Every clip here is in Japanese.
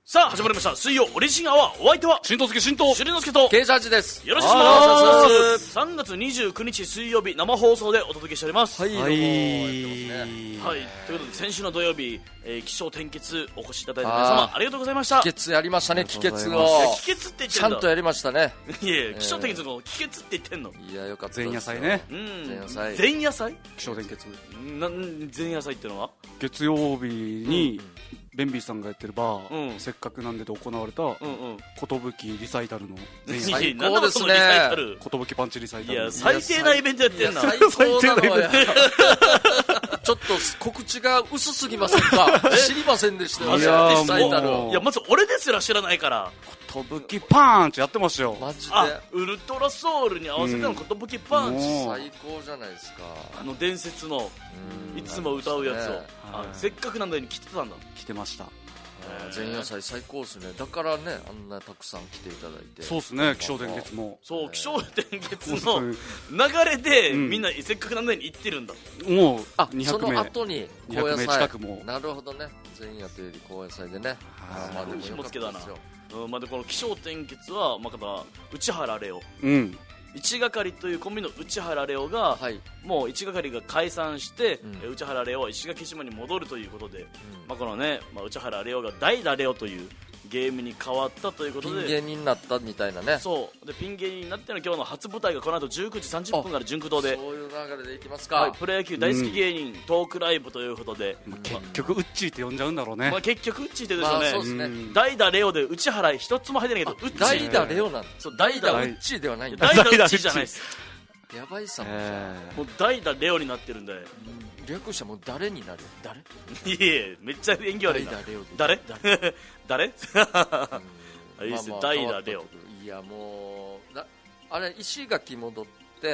さあ始まりました水曜オリジンアワー。お相手は新藤助新藤しゅりのすけとケイジャージです。 よろしくお願いします。3月29日水曜日生放送でお届けしております。 はい、 はい、ということで先週の土曜日、気象転結お越しいただいた皆様ありがとうございました。 帰結やりましたね。帰結を帰結って言ってんだ。 ちゃんとやりましたね。 いや気象転結の帰結って言ってんの。 いやよかったです。 前夜祭ね。 前夜祭。 前夜祭気象転結前夜祭ってのは月曜日にベンビーさんがやってるバー、 うん、 せっかくなんでで行われた寿リサイタルの前夜最なんだ高ですね。 そのリサイタル。 寿パンチリサイタいル。 や最低なイベントやってんな。 最高なのはちょっと告知が薄すぎませんか。知りませんでしたよ。 いやリサイタルもういやまず俺ですら知らないから。 寿パンチやってましたよ。 マジであ、ウルトラソウルに合わせての寿パンチ、 うん最高じゃないですか。 あの伝説のいつも歌うやつを、 ねあせっかくなんだよに来てたんだ。 来てました。 前夜祭最高ですね。だからねあんなたくさん来ていただいて。 そうですね。気象転結もそう気象転結の流れで、みんなせっかくなんだよに行ってるんだ。 もうそ 200 の名後に 200名近くも。 なるほどね。前夜というより高野祭でね。まあでもよかったですよ。 まあ、でこの気象転結は、まあ、内原レオ、一係というコンビの内原レオが、 はい、 もう一係が解散して、 うん内原レオは石垣島に戻るということで、まあこのね、まあ、内原レオが代打レオというゲームに変わったということでピン芸人になったみたいなね。 そうでピン芸人になっての今日の初舞台がこの後19時30分から純駆動で、 そういう流れでいきますか、 はい、プロ野球大好き芸人、トークライブということで、 結局ウッチーって呼んじゃうんだろうね。 まあ、結局ウッチーってですよね、 まあそうですね。 代打レオで内原一つも入ってないけどウッチー代打レオなんだ。 そう代打ウッチーではないんだ。 代打ウッチーじゃないですやばいさもう代打レオになってるんで、 略者もう誰になる。誰いやいやめっちゃ演技悪いな。 代打レオで誰誰いいっすね、代打レオ。 いやもうあれ石垣戻って、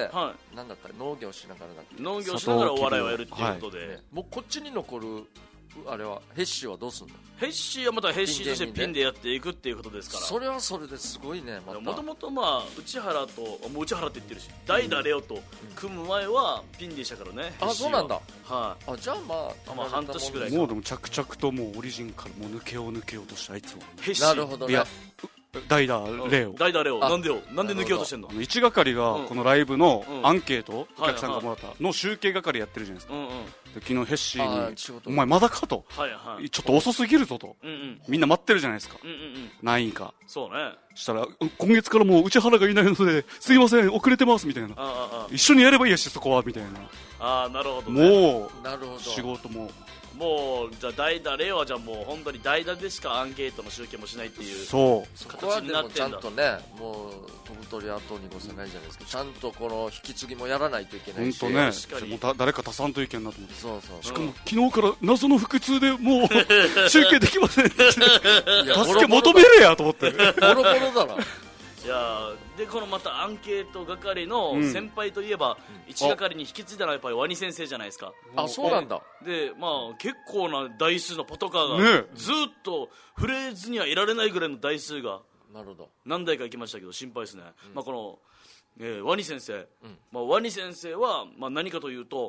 はなんだったら農業しながらだっけ。 農業しながらお笑いをやるっていうことで、 ねもうこっちに残るあれはヘッシーはどうすんの。 ヘッシーはまたヘッシーとしてピンでやっていくっていうことですから。 それはそれですごいね。またもともとまあ内原ともう内原って言ってるし代打レオと組む前はピンでしたからね、 あそうなんだ。 はい、 あじゃあまあ半年ぐらいもうでも着々ともうオリジンからもう抜けようとしてあいつはヘッシー。 なるほどね。 いや代打レオ、 代打レオなんで抜けようとしてんの。 一係がこのライブのアンケート、お客さんがもらったの集計係やってるじゃないですか、で昨日ヘッシーにお前まだかと、ちょっと遅すぎるぞと、みんな待ってるじゃないですか、何位か。 そうね。 したら今月からもう内原がいないのですいません遅れてますみたいな、一緒にやればいいやしそこはみたいな。 ああなるほどね。 もうなるほど仕事もじゃあ代打レオはじゃあもう本当に代打でしかアンケートの集計もしないっていうそうそこは形になってんだ。 でもちゃんとねもう飛ぶ鳥後にごせないじゃないですか、ちゃんとこの引き継ぎもやらないといけないし。 本当ね。 確かにもう誰か足さんといけんなと思って。 そうそうしかも昨日から謎の腹痛でもう集計できません助いやけ求めるやと思ってボロボロだな。 いやでこのまたアンケート係の先輩といえば、一係に引き継いだのはやっぱりワニ先生じゃないですか。 あそうなんだ。 でまあ結構な台数のパトカーが、ずっと触れずにはいられないぐらいの台数がなるほど何台か行きましたけど心配ですね、まあこのワニ先生、ワニ先生は、何かというと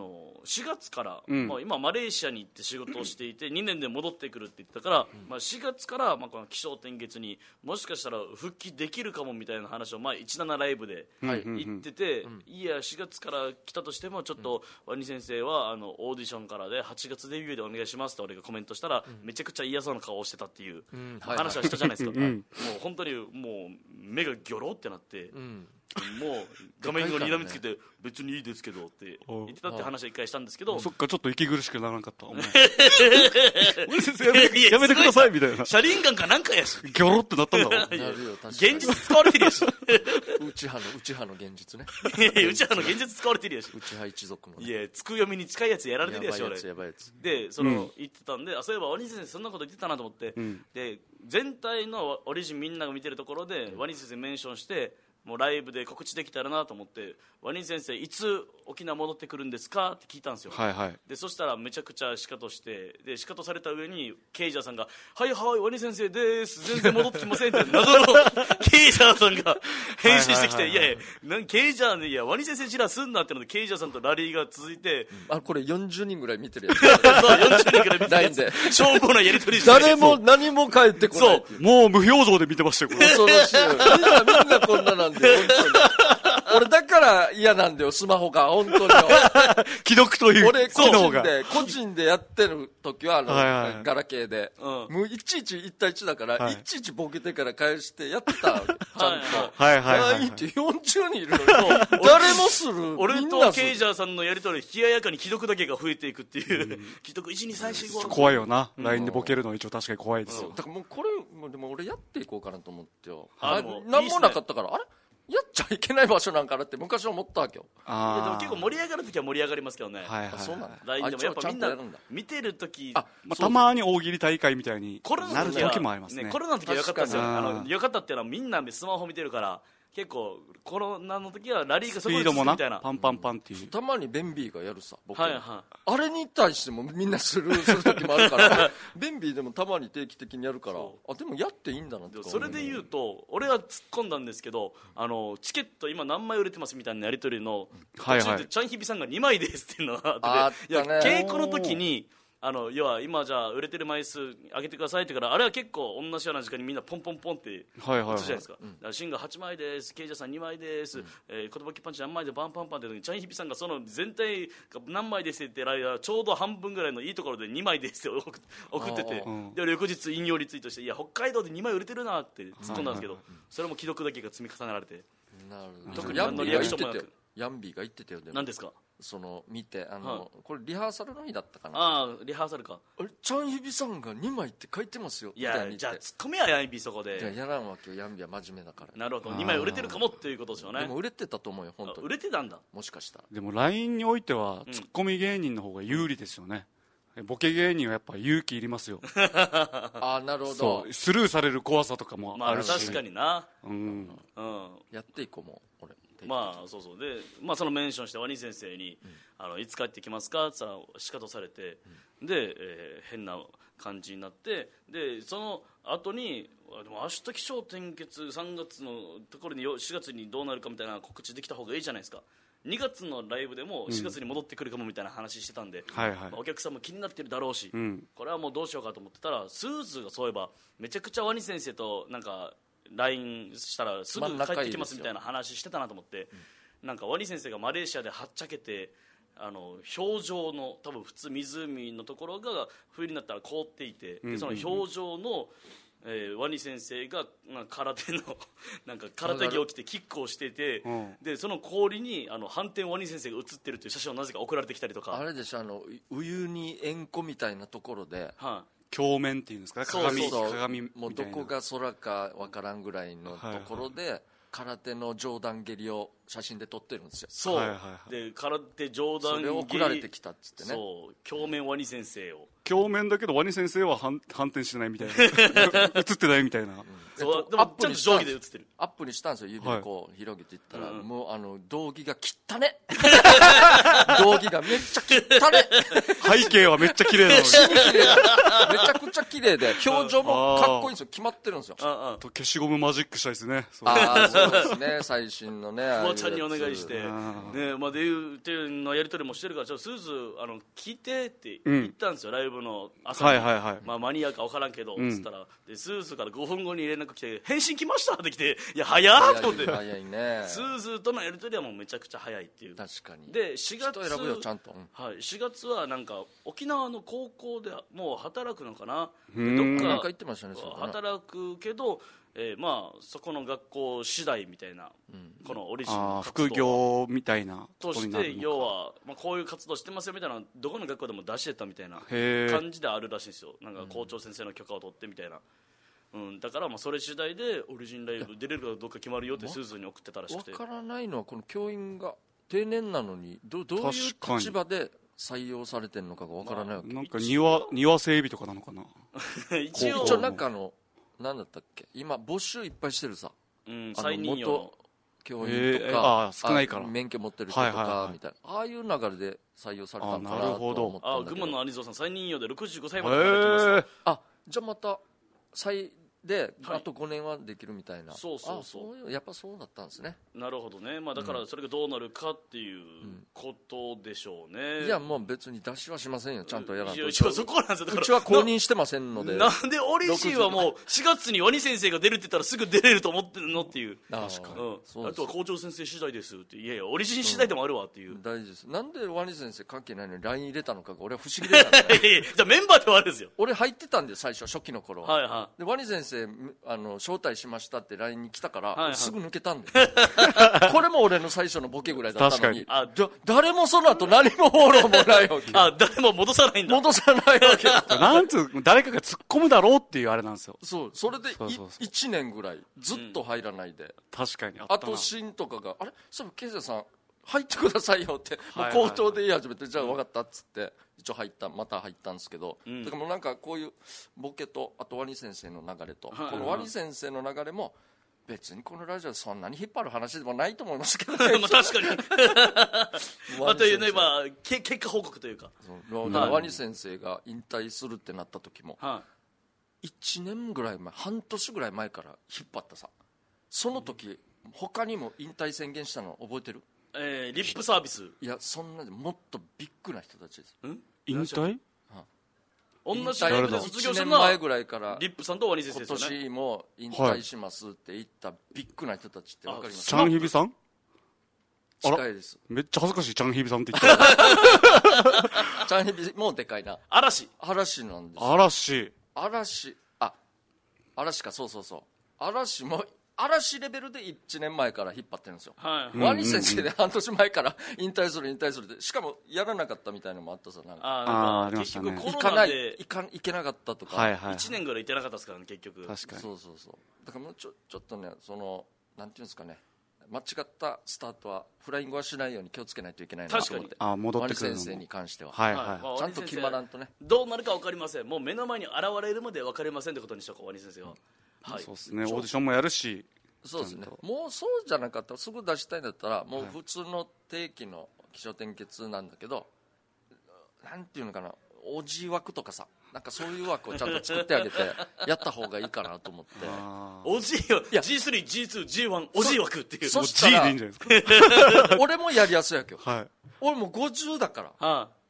4月から、今マレーシアに行って仕事をしていて2年で戻ってくるって言ってたから、4月から、この気象転結にもしかしたら復帰できるかもみたいな話を17ライブで言ってて、いや4月から来たとしてもちょっと、ワニ先生はオーディションからで8月デビューでお願いしますって俺がコメントしたら、めちゃくちゃ嫌そうな顔をしてたっていう話はしたじゃないですか、もう本当にもう目がギョロってなって、もう画面に睨みつけて別にいいですけどって言ってたって話は一回したんですけど、 そっかちょっと息苦しくならなかったお前やめてくださいみたいな車輪ガンかなんかやしギョロってなったんだろ。 なるよ確かに。 現実使われてるやし内派の現実ね。 うちらの現実使われてるやし内派一族の、ね、 いやつく読みに近いやつやられてるやし俺やばいやつで言ってたんで、そういえばワニ先生そんなこと言ってたなと思って、で全体のオリジンみんなが見てるところで、ワニ先生メンションしてもうライブで告知できたらなと思って、ワニ先生いつ沖縄戻ってくるんですかって聞いたんですよ。 はいはい。 でそしたらめちゃくちゃシカトして、でシカトされた上にケイジャーさんがはいはいワニ先生です全然戻ってきませんって謎のケイジャーさんが返信してきて、いやいやケイジャーでいやワニ先生ちらすんなってのでケイジャーさんとラリーが続いて、 これ40人ぐらい見てるやつそう40人ぐらい見てるやつでしょうもなやり取りして誰も何も返ってこない。 そうもう無表情で見てましたよこれ。 恐ろしいよ。みんなこんななんで本当に。俺だから嫌なんだよスマホが本当に。 既読という俺個人でやってる時はガラケーで、もういちいち1対1だから、いちいちボケてから返してやったわけちゃんと。LINEって40人いるのに誰もする。 俺とケイジャーさんのやり取り冷ややかに既読だけが増えていくっていう、既読 1,2,3,4,5 怖いよな。 LINE でボケるの一応確かに怖いですよ。 だからもうこれでも俺やっていこうかなと思ってよ。何もなかったからあれやっちゃいけない場所なんかなって昔思ったわけよ。 いやでも結構盛り上がるときは盛り上がりますけどね。 そうなんだ。 LINE でもやっぱみんな見てるとき、 たまに大喜利大会みたいになる時もありますね。 コロナの時はよかったですよ。よかったっていうのはみんなスマホ見てるから結構コロナの時はラリーがそこで続くみたいな、 パンパンパンっていう。 たまにベンビーがやるさ僕、 はいはい、 あれに対してもみんなする時もあるからベンビーでもたまに定期的にやるから、でもやっていいんだなって。 それで言うと俺は突っ込んだんですけど、チケット今何枚売れてますみたいなやり取りの途中でチャンヒビさんが2枚ですっていうのがあって、いや稽古の時に要は今じゃあ売れてる枚数上げてくださいってから、あれは結構同じような時間にみんなポンポンポンって打つじゃないですか。シンが8枚です、ケイジャーさん2枚です、言葉キパンチ何枚でバンパンパンって時にチャンヒビさんがその全体が何枚ですって間ちょうど半分ぐらいのいいところで2枚ですって送ってて、で翌日引用リツイートして、いや北海道で2枚売れてるなって突っ込んだんですけど、それも既読だけが積み重ねられて、特に何のリアクションもなく。 ヤンビーが言ってたよ。 何ですか。 見てこれリハーサルの日だったかな。 リハーサルか。 チャンヒビさんが2枚って書いてますよ。 いやじゃあツッコミはヤンビーそこで。 やらんわけよ。ヤンビーは真面目だから。 なるほど、2枚売れてるかもっていうことですよね。 でも売れてたと思うよ本当に。 売れてたんだもしかしたら。 でも LINE においてはツッコミ芸人の方が有利ですよね。ボケ芸人はやっぱ勇気いりますよ。 なるほど。 スルーされる怖さとかもあるし、 確かにな。 やっていこうもう俺。 そうで、そのメンションしてワニ先生に、いつ帰ってきますかって言ったらシカトされて、で、変な感じになって、でその後にでも明日起承転結3月のところに4月にどうなるかみたいな告知できた方がいいじゃないですか。2月のライブでも4月に戻ってくるかもみたいな話してたんで、お客さんも気になってるだろうし、これはもうどうしようかと思ってたら、スーズがそういえばめちゃくちゃワニ先生となんかLINE したらすぐ帰ってきますみたいな話してたなと思って、なんかワニ先生がマレーシアではっちゃけて、氷上の多分普通湖のところが冬になったら凍っていて、でその氷上の、ワニ先生が空手のなんか空手着を着てキックをしてて、でその氷に反転ワニ先生が写ってるという写真をなぜか送られてきたりとか。あれでしょ、ウユニ塩湖みたいなところで、 鏡面っていうんですかね、鏡みたいな。 もうどこが空かわからんぐらいのところで、空手の上段蹴りを写真で撮ってるんですよ。 そう、で空手上段蹴り、 それを送られてきたっつってね。 そう、鏡面ワニ先生を、 鏡面だけどワニ先生は反転してないみたいな映ってないみたいな、 でもちゃんと定規で映ってる。 アップにしたんですよ。指でこう広げていったら、もう道着が汚ね道着がめっちゃ汚ね背景はめっちゃ綺麗なのにめちゃくちゃ綺麗で表情もかっこいいんですよ。決まってるんですよ。 消しゴムマジックしたいですね。 そうですね、最新のねフワちゃんにお願いして、で言うてのやり取りもしてるから、ちょっとスーズ聞いてって言ったんですよ、ライブの朝に。マニアか分からんけどっつったら、でスーズから5分後に連絡来て、返信来ましたって来て、いや早っと思って、 早いね。 スーズとのやり取りはもうめちゃくちゃ早いっていう。 確かに。 で4月人選ぶよちゃんと、 4月はなんか沖縄の高校でもう働くのかな、 どっか言ってましたね。 働くけど、そこの学校次第みたいな、このオリジナルの副業みたいなとして、要は、こういう活動してますよみたいな、どこの学校でも出してたみたいな感じであるらしいんですよ。なんか校長先生の許可を取ってみたいな、だからそれ次第でオリジンライブ出れるかどうか決まるよってスーズに送ってたらしくて。 分からないのはこの教員が定年なのにどういう立場で採用されてるのかが分からないわけ。 なんか庭整備とかなのかな一応なんかなんだったっけ、今募集いっぱいしてるさ、 再任用の教員とか、 少ないから免許持ってる人とかみたいな、ああいう流れで採用されたのかなと思ったんだけど。 群馬の有蔵さん再任用で65歳まで働きますと。 じゃあまたであと5年はできるみたいな。 そうやっぱそうだったんですね。 なるほどね。だからそれがどうなるかっていうことでしょうね。 いやもう別に出しはしませんよ、ちゃんとやらないと。 そこなんですよ。だからうちは公認してませんので。 なんで俺自身はもう4月にワニ先生が出るって言ったらすぐ出れると思ってるのっていう。 確かに。 あとは校長先生次第ですって。いやいや俺自身次第でもあるわっていう。 大事です。なんでワニ先生関係ないのに LINE 入れたのかが俺は不思議でしたね。 じゃあメンバーではあるんですよ。 俺入ってたんで最初初期の頃。 でワニ先生招待しましたって LINE に来たから、すぐ抜けたんでこれも俺の最初のボケぐらいだったのに、誰もその後何もフォローもないわけ。 誰も戻さないんだ。 戻さないわけ。 なんつう、誰かが突っ込むだろうっていうあれなんですよ。 それで1年ぐらいずっと入らないで、 確かにあと新とかがあれそういえば圭介さん入ってくださいよってもう口頭で言い始めて、じゃあ分かったっつって一応また入ったんですけど、だからもうなんかこういうボケとあとワニ先生の流れと、このワニ先生の流れも別にこのラジオでそんなに引っ張る話でもないと思いますけどね。 確かにというね、結果報告というか、 ワニ先生が引退するってなった時も、1年ぐらい前半年ぐらい前から引っ張ったさ。その時他にも引退宣言したの覚えてる？ リップサービス。 いやそんなでもっとビッグな人たちです。 引退？ 同じライブで卒業したの 1年前ぐらいからリップさんとワニ先生ですよね。 今年も引退しますって言ったビッグな人たちって分かりますか？ チャンヒビさん？ 近いです。 めっちゃ恥ずかしい。チャンヒビさんって言ったチャンヒビもうでかいな。 嵐なんです。嵐か、そう嵐も嵐レベルで1年前から引っ張ってるんですよ。ワニ先生で半年前から引退するってしかもやらなかったみたいなのもあったさ。なんか結局コロナで行けなかったとか、 1年ぐらい行ってなかったですからね結局。 確かに。 そうだからもうちょっとね、そのなんていうんですかね、間違ったスタートはフライングはしないように気をつけないといけないなと思って。 戻ってくるのもワニ先生に関しては、 ちゃんと決まらんとね、 どうなるか分かりません。もう目の前に現れるまで分かりませんってことにしとこう。ワニ先生はそうですね。オーディションもやるし、 そうですね。もうそうじゃなかったらすぐ出したいんだったらもう普通の定期の起承転結なんだけど、なんていうのかな、おじ枠とかさ、なんかそういう枠をちゃんと作ってあげてやった方がいいかなと思って。 おじよ G3、G2、G1 おじ枠っていう。 そしたら G でいいんじゃないですか。 俺もやりやすいわけよ。俺もう50だから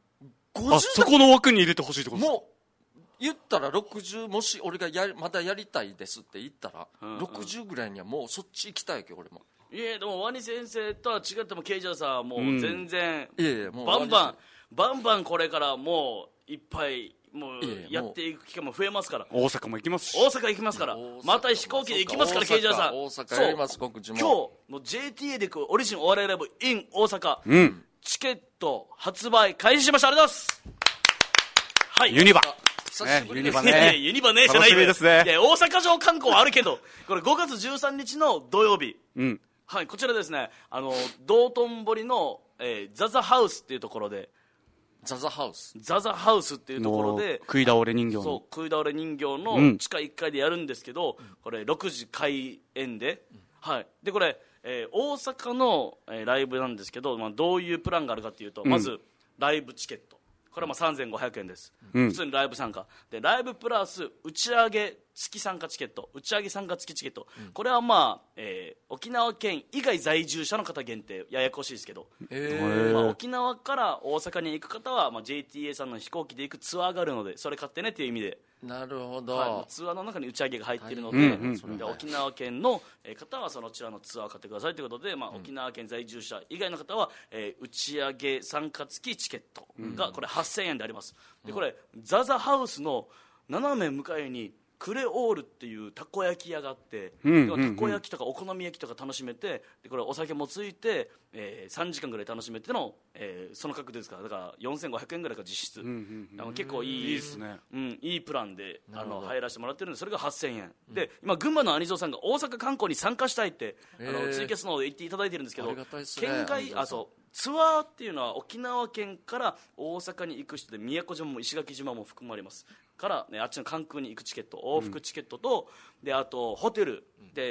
。50 そこの枠に入れてほしいってことですか？ もう言ったら60、もし俺がまだやりたいですって言ったら、60ぐらいにはもうそっち行きたいわけ俺も。 いやでもワニ先生とは違ってもケイジャーさんはもう全然、 もうバンバンこれからもういっぱいもうやっていく機会も増えますから。 大阪も行きますし。 大阪行きますから。また飛行機で行きますから。ケイジャーさん大阪やります。告知も今日の JTA で行くオリジンお笑いライブ in 大阪、チケット発売開始しました。ありがとうございます。 ユニバユニバねユニバねじゃないよ。 ですね。 いや大阪城観光はあるけどこれ5月13日の土曜日、こちらですね、道頓堀の、ザザハウスっていうところで、ザザハウスっていうところで食い倒れ人形の食い倒れ人形の地下1階でやるんですけど、これ6時開演で、でこれ、大阪の、ライブなんですけど、どういうプランがあるかっていうと、まずライブチケット、これは3500円です、普通にライブ参加で、ライブプラス打ち上げ付き参加チケット、打ち上げ参加付きチケット、これは沖縄県以外在住者の方限定、ややこしいですけど、沖縄から大阪に行く方は、JTA さんの飛行機で行くツアーがあるのでそれ買ってねっていう意味で。 なるほど、 ツアーの中に打ち上げが入っているので、沖縄県の方はそちらのツアーを買ってくださいということで、沖縄県在住者以外の方は、打ち上げ参加付きチケットがこれ8000円であります。でこれザザハウスの斜め向かいにクレオールっていうたこ焼き屋があって、たこ焼きとかお好み焼きとか楽しめて、でこれお酒もついて、3時間ぐらい楽しめての、その価格ですから、だから4500円ぐらいが実質、結構いいですね、いいプランで入らせてもらってるんで、それが8000円、で今群馬のアニゾーさんが大阪観光に参加したいってツイキャスの方で言っていただいてるんですけど、県外ツアーっていうのは沖縄県から大阪に行く人で宮古島も石垣島も含まれますから、あっちの関空に行くチケット、往復チケットと、であとホテルで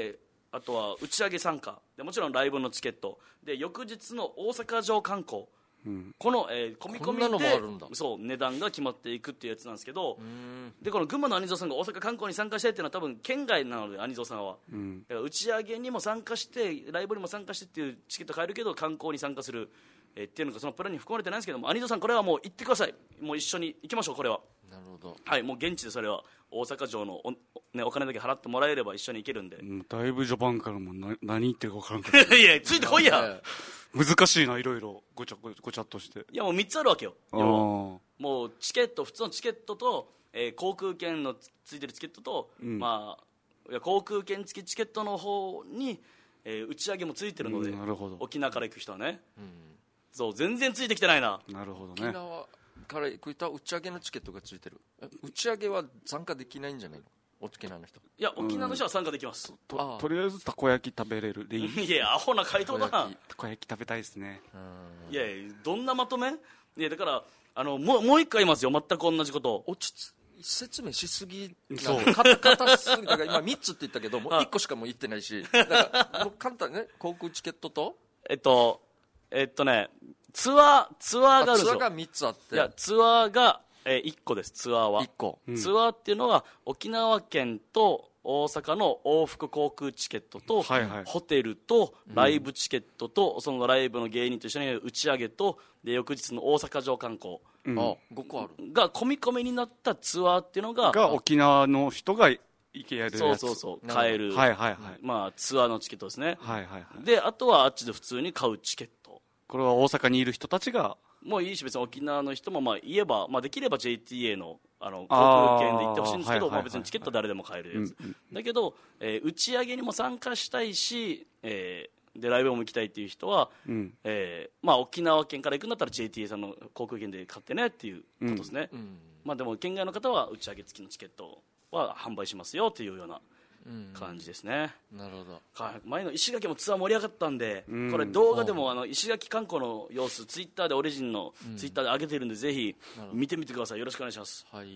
あとは打ち上げ参加で、もちろんライブのチケットで、翌日の大阪城観光、この、込み込みでそう値段が決まっていくっていうやつなんですけど、でこの群馬のアニゾーさんが大阪観光に参加したいっていうのは多分県外なので、アニゾーさんは、だから打ち上げにも参加してライブにも参加してっていうチケット買えるけど、観光に参加する、っていうのがそのプランに含まれてないんですけども、アニゾーさんこれはもう行ってください。もう一緒に行きましょう。これはなるほど、 はい、もう現地でそれは大阪城のお金だけ払ってもらえれば一緒に行けるんで、 だいぶ序盤からも何言ってるか分からんかったいやついてこいや、 難しいな、いろいろごちゃっとして。 いやもう3つあるわけよ。もうチケット、普通のチケットと、航空券のついてるチケットと、まあ、いや航空券付きチケットの方に、打ち上げもついてるので、 なるほど、 沖縄から行く人はね、そう全然ついてきてないな。 なるほどね。 沖縄から行く人は打ち上げのチケットがついてる。打ち上げは参加できないんじゃないの、沖縄の人。 いや沖縄の人は参加できます。 とりあえずたこ焼き食べれるでいいいやアホな回答だな。 たこ焼き食べたいですね。 いやどんなまとめ。いやだからもう一回言いますよ、全く同じことを。 説明しすぎ、硬すぎだから今3つって言ったけどもう1個しかもう言ってないし、だからもう簡単ね、航空チケットとね、ツアーがあるんですよ。 ツアーが3つあって、 いやツアーが1個です。ツアーは 1個、 ツアーっていうのは沖縄県と大阪の往復航空チケットと、ホテルとライブチケットと、そのライブの芸人と一緒に打ち上げと、で翌日の大阪城観光、 5個あるが込み込みになったツアーっていうのが沖縄の人が行けやるやつ。 そう買える、まあ、ツアーのチケットですね。であとはあっちで普通に買うチケット、 これは大阪にいる人たちがもういいし、別に沖縄の人もまあ言えば、まあ、できれば JTA の航空券で行ってほしいんですけど、まあ、別にチケット誰でも買えるやつ、だけど、打ち上げにも参加したいし、でライブも行きたいっていう人は、まあ、沖縄県から行くんだったら JTA さんの航空券で買ってねっていうことですね、まあ、でも県外の方は打ち上げ付きのチケットは販売しますよっていうような感じですね。 なるほど。 前の石垣もツアー盛り上がったんで、これ動画でも石垣観光の様子ツイッターでオリジンのツイッターで上げてるんで、ぜひ見てみてください。よろしくお願いします。はい、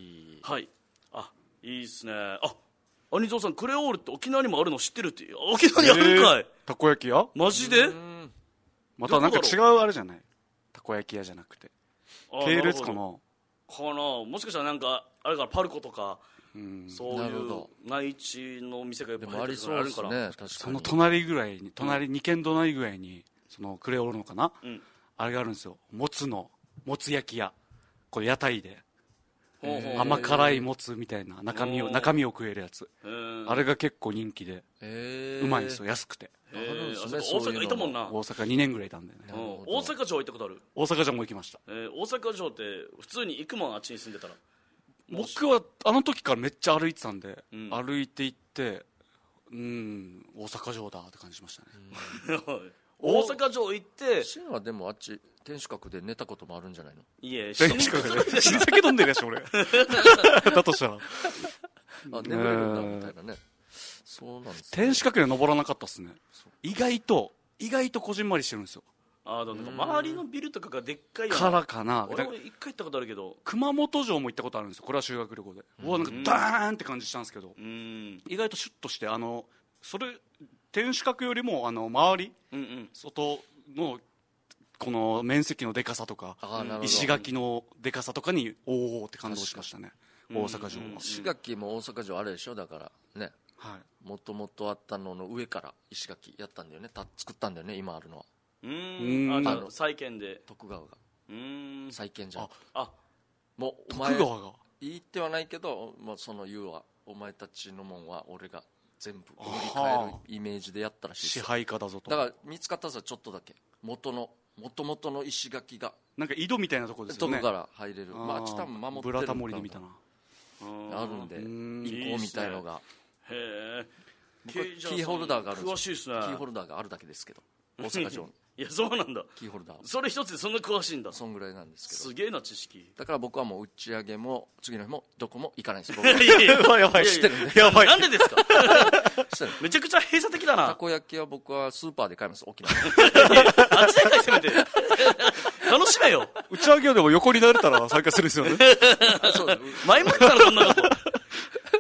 あ、いいですね。あ、アニゾーさん、クレオールって沖縄にもあるの知ってるって。沖縄にあるんかい。 たこ焼き屋マジで。 またなんか違うあれじゃない、たこ焼き屋じゃなくて系列かな。もしかしたらなんかあれからパルコとか、そういう内地の店がやっぱりあるから、 その隣ぐらいに、2軒隣ぐらいにそのクレオールのかな、あれがあるんですよ。もつ焼き屋、これ屋台で甘辛いもつみたいな中身を食えるやつ、あれが結構人気でうまいんですよ、安くて。 大阪いたもんな。 大阪2年ぐらいいたんでね。 大阪城行ったことある？ 大阪城も行きました。 大阪城って普通に行くもん、あっちに住んでたら。 僕はあの時からめっちゃ歩いてたんで、歩いて行って大阪城だって感じしましたね。 大阪城行って。 シンはでもあっち天守閣で寝たこともあるんじゃないの？ いえ、天守閣で死に酒飲んでるやし俺だとしたら眠れるんだみたいなね。そうなんですね。 天守閣で登らなかったっすね。意外とこじんまりしてるんですよ。 周りのビルとかがでっかいからかな。 俺も一回行ったことあるけど、 熊本城も行ったことあるんですよ。これは修学旅行で、なんかダーンって感じしたんですけど、意外とシュッとして、それ天守閣よりも周り、外のこの面積のでかさとか石垣のでかさとかにおおって感動しましたね、大阪城は。 石垣も大阪城あれでしょ、だからね、もともとあったのの上から石垣やったんだよね、作ったんだよね、今あるのは。 再建で徳川が再建じゃん。 もう徳川が言ってはないけど、もうその言うはお前たちのもんは俺が全部売り替えるイメージでやったらしい。 支配下だぞと。 だから見つかったさ、ちょっとだけもともとの石垣がなんか井戸みたいなところですよね。 どこから入れる、あっち多分守ってるブラタモリみたいなあるんで、遺構みたいのが。 へえ。 キーホルダーがあるんですよ。 詳しいですね。 キーホルダーがあるだけですけど、大阪城にいや、そうなんだ。 キーホルダーそれ一つでそんな詳しいんだ。 そんぐらいなんですけど。 すげえな知識。 だから僕はもう打ち上げも次の日もどこも行かないです。 僕はやばい知ってるんで。 やばい。なんでですかめちゃくちゃ閉鎖的だな。 たこ焼きは僕はスーパーで買います、沖縄あっちで買いせめて楽しめよ。 打ち上げでも横になれたら参加するんですよね前もってたらそんなこと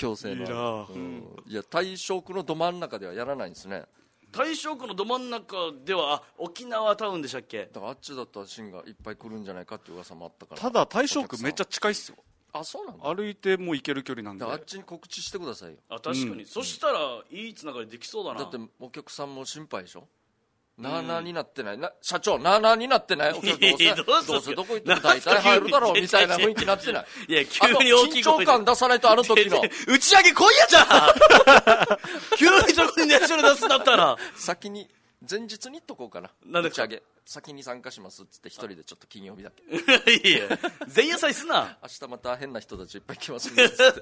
強制のいや大正区のど真ん中ではやらないんですね。 大正区のど真ん中では沖縄タウンでしたっけ。 だからあっちだったらシンがいっぱい来るんじゃないかっていう噂もあったから。 ただ大正区めっちゃ近いっすよ。 あ、そうなんだ。 歩いてもう行ける距離なんで。 あっちに告知してくださいよ。 あ、確かに、そしたらいいつながりできそうだな。 だってお客さんも心配でしょ。なあなあになってないな、社長なあなあになってない、お客どうせどこ行っても大体入るだろうみたいな雰囲気になってない。 いや急に大きい声緊張感出さないと。あの時の打ち上げ来いやじゃん急にそこに熱唱出すんだったら先に前日に言っとこうかな。 なんで打ち上げ先に参加しますっつって一人でちょっと金曜日だけいや前夜祭すな。 明日また変な人たちいっぱい来ますんでっつって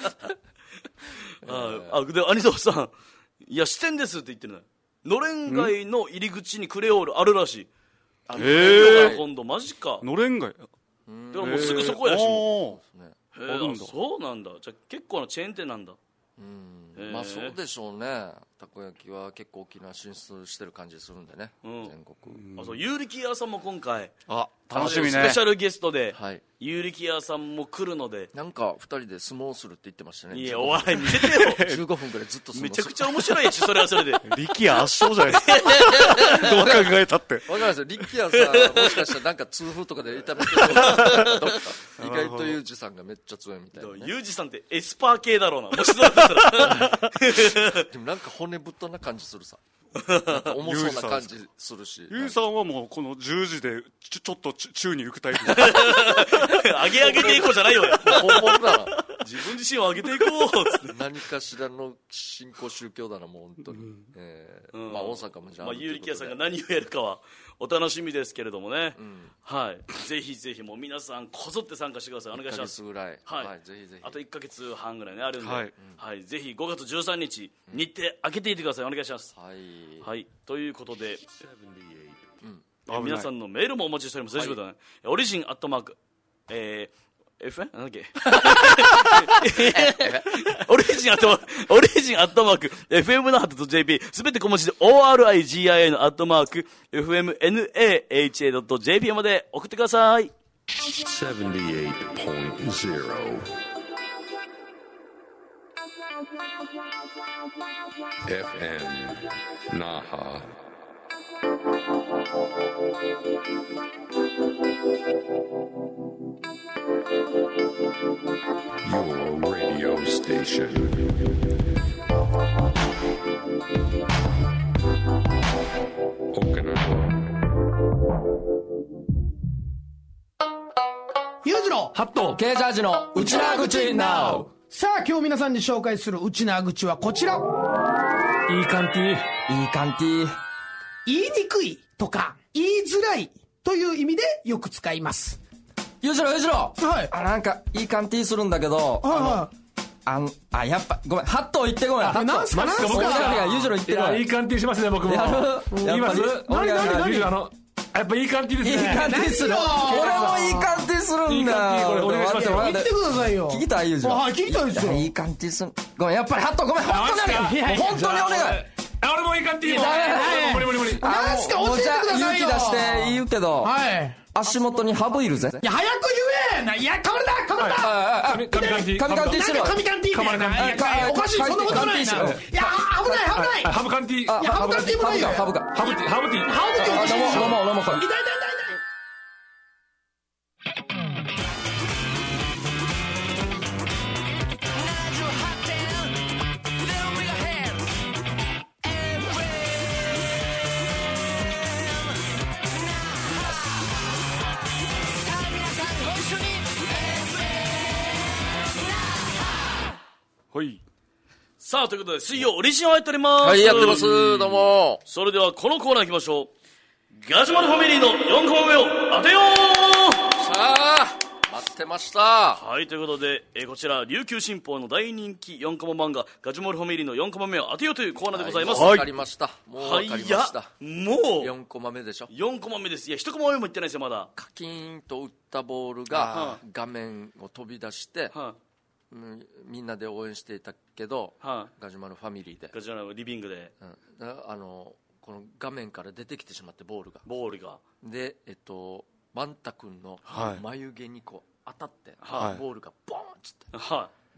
で兄沢さん、いや支店ですって言ってるの。のれん街の入り口にクレオールあるらしい。今度マジか。 のれん街だからもうすぐそこやしもう。そうなんだ。じゃあ結構なチェーン店なんだ。 まあそうでしょうね。たこ焼きは結構沖縄進出してる感じするんでね、全国。 そう、有力屋さんも今回楽しみね。 スペシャルゲストで有力屋さんも来るので、 なんか2人で相撲するって言ってましたね。 いやお笑い見せてよ 15分くらいずっと相撲する。 めちゃくちゃ面白いし、それはそれで力也圧勝じゃないですかどう考えたってわかんないですよ。力也さんもしかしたらなんか痛風とかで痛めてる意外とユージさんがめっちゃ強いみたいな、ね、 ユージさんってエスパー系だろうな、もしそうだったらでもなんか骨太な感じするさ。なんか重そうな感じするし。 ユーさんはもうこの10時でちょっと宙に浮くタイプ上げていこうじゃないよ本物だな。 自分自身を上げていこうつって何かしらの新興宗教だな、もう本当に。まあ大阪もじゃあ、 有力屋さんが何をやるかはお楽しみですけれどもね、はい、ぜひぜひもう皆さんこぞって参加してください。お願いします。 1ヶ月ぐらい、 はい、 ぜひぜひ。 あと1ヶ月半ぐらいねあるんで、はいぜひ5月13日日程開けていてください。お願いします。はい、ということで、皆さんのメールもお待ちしております。大丈夫だね。オリジンアットマークなんだっけオリジンアットマーク FM ナハト JP すべて小文字で ORIGIN アットマーク FMNAHA.jp まで送ってください。 78.0 FM Naha Your radio station. Okinawa. ゆうじろハットケージャージのうちなーぐち NOW。 さあ今日皆さんに紹介するうちなーぐちはこちら。 いいカンティいいカンティ。 言いにくいとか言いづらいという意味でよく使います。 ゆうじろはい。 なんかいいカンティするんだけど、やっぱごめん、ハット言ってごめん。 なんすか僕がゆうじろ言ってごめん。 いいカンティしますね。僕もやる。 言います。やっぱいいカンティですね。 いいカンティする。俺もいいカンティするんだよ。 これお願いしますよ。 言ってくださいよ。 聞きたいゆうじろ。 はい、聞きたいですよ。 いいカンティする。ごめん、やっぱりハットごめん、本当にお願い。本当にお願い。 俺もいいカンティ。無理。 なんすか教えてくださいよ。 勇気出して言うけど。 はい。 足元にハブいるぜ。 いや、早く言え。いや、かぶれた。 神カンティ。 神カンティしろ。 神カンティ。おかしい、そんなことないな。いや、危ない。 ハブカンティ。 いや、ハブカンティもないよ。 ハブティ。 飲もう。 痛い。 はい。 さあということで水曜オリジンをやっております。 はい、やってます。どうも。 それではこのコーナー行きましょう。ガジュマルファミリーの4コマ目を当てよう。 さあ待ってました。 はい、ということで、こちら琉球新報の大人気4コマ漫画ガジュマルファミリーの4コマ目を当てようというコーナーでございます。 わかりました。もうわかりました。 もう 4コマ目でしょ。 4コマ目です。いや、1コマ目もいってないですよまだ。 カキーンと打ったボールが画面を飛び出して、みんなで応援していたけど、ガジュマルファミリーで、 ガジュマルリビングで、 この画面から出てきてしまってボールがで、バンタ君の眉毛にこう当たって、ボールがボーンっつって、でも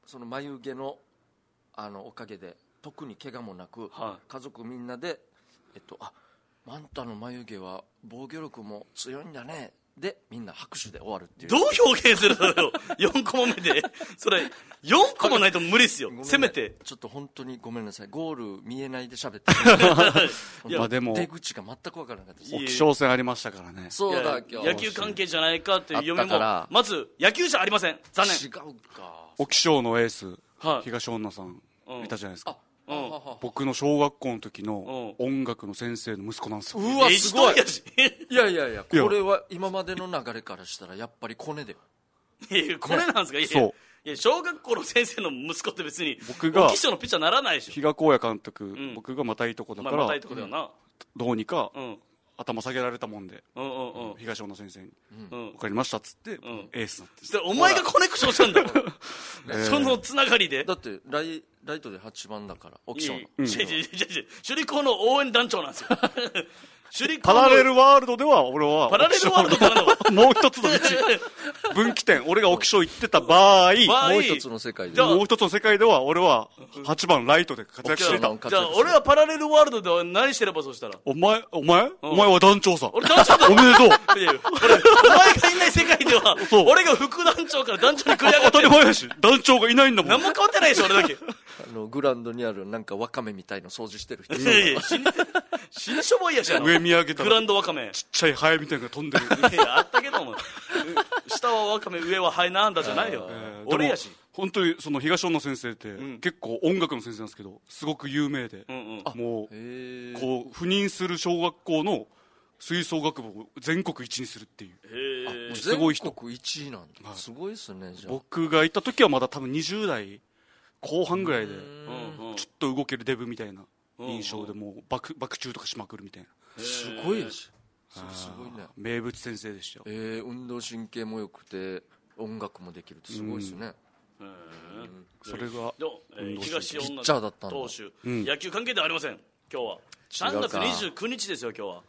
その眉毛のおかげで特に怪我もなく、家族みんなでマンタの眉毛は防御力も強いんだねでみんな拍手で終わるっていう。 どう表現するのよ4コマ目でそれ4コマないと無理っすよ。せめてちょっと本当にごめんなさい、ゴール見えないで喋ってまあでも出口が全く分からなかったです。 沖商戦ありましたからね。 そうだ、 野球関係じゃないかっていう読みもまず野球じゃありません。残念。 違うか。 沖商のエース、東女さんいたじゃないですか。僕の小学校の時の音楽の先生の息子なんですよ。 うわすごい。いやいやいや、これは今までの流れからしたらやっぱりコネだよ。 いやコネなんですか。いやそういや小学校の先生の息子って別に僕が沖賞のピッチャーならないでしょ。 比嘉公也監督、僕がまたいいとこだから、どうにか頭下げられたもんで、東尾の先生に分かりましたっつってエースになって、 お前がコネクションしたんだそのつながりで。 だってライトで8番だから沖賞の首里校の応援団長なんですよパラレルワールドでは俺はパラレルワールドからのもう一つの道分岐点、俺が沖賞行ってた場合もう一つの世界でもう一つの世界では俺は8番ライトで活躍してた。 じゃあ俺はパラレルワールドでは何してれば。そうしたらお前は団長さ。 俺団長だ。 おめでとう。 お前がいない世界では俺が副団長から団長に繰り上がって当たり前やし、団長がいないんだもん。 何も変わってないでしょ俺だけグラウンドにあるなんかワカメみたいの掃除してる人。 いやいや死にしょぼいやし上見上げたらグランドワカメちっちゃいハエみたいなのが飛んでるいやあったけども下はワカメ上はハエなんだじゃないよ。俺やし本当にその東尾の先生って結構音楽の先生なんですけどすごく有名で、もうこう赴任する小学校の吹奏楽部を全国一にするっていうすごい人。 全国一位なんだ。すごいですね。じゃあ僕が行った時はまだ多分20代後半ぐらいでちょっと動けるデブみたいな印象で、もう爆中とかしまくるみたいな。 すごいやし、すごいね。 名物先生でしたよ。 運動神経も良くて音楽もできるってすごいですね。 それが東恩納投手、野球関係ではありません。今日は3月29日ですよ。今日は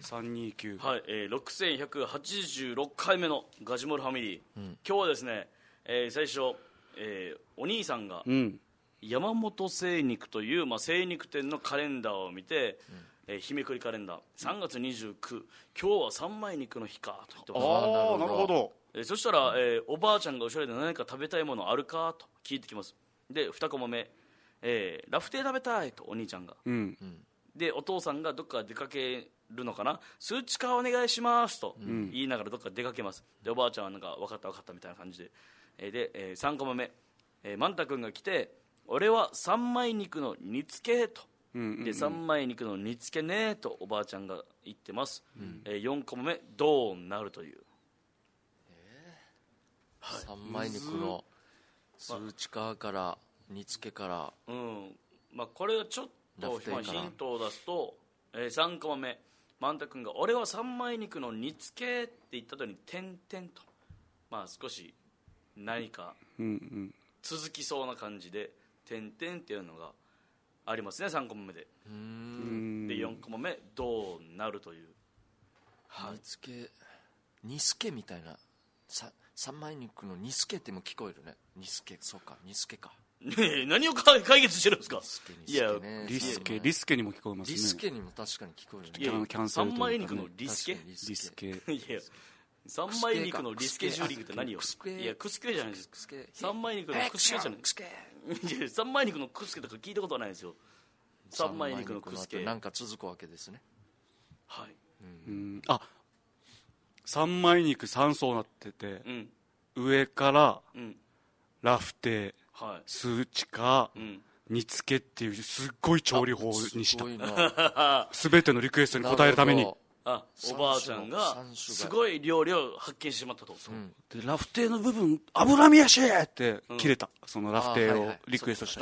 329、 はい、6186回目のガジモルファミリー、今日はですね、最初、お兄さんが山本精肉という、精肉店のカレンダーを見て、日めくりカレンダー3月29今日は三枚肉の日かと言ってました。 なるほど。 そしたら、おばあちゃんが後ろで何か食べたいものあるかと聞いてきます。で2コマ目、ラフテー食べたいとお兄ちゃんが、でお父さんがどっか出かけるのかな、数値化お願いしますと言いながらどっか出かけます。でおばあちゃんはなんか分かったみたいな感じで、3コマ目、マンタ君が来て俺は三枚肉の煮付けと、で三枚肉の煮付けねとおばあちゃんが言ってます。4コマ目どうなるという、 三枚肉の数値化から煮付けから、 これはちょっとヒントを出すと、3コマ目マンタ君が俺は三枚肉の煮付けって言った後に点々と、少し何か続きそうな感じで点々っていうのがありますね。3コマ目でで4コマ目どうなるという、 煮付けみたいな三枚肉の煮付けっても聞こえるね。煮付け、そうか煮付けか何を解決してるんですか。 いやリスケにも聞こえますね。 リスケにも確かに聞こえるね。 キャンセルというかね。 三枚肉のリスケいや三枚肉のリスケジューリングって何よ。いやクスケじゃないです。三枚肉のクスケじゃない。いや三枚肉のクスケとか聞いたことはないですよ。三枚肉のクスケなんか続くわけですね。 はい。 三枚肉3層なってて、上からラフテー、数値化、煮付けっていうすっごい調理法にした。全てのリクエストに応えるために。 おばあちゃんがすごい料理を発見してしまったと。 でラフテーの部分脂身やしって切れた。そのラフテーをリクエストした。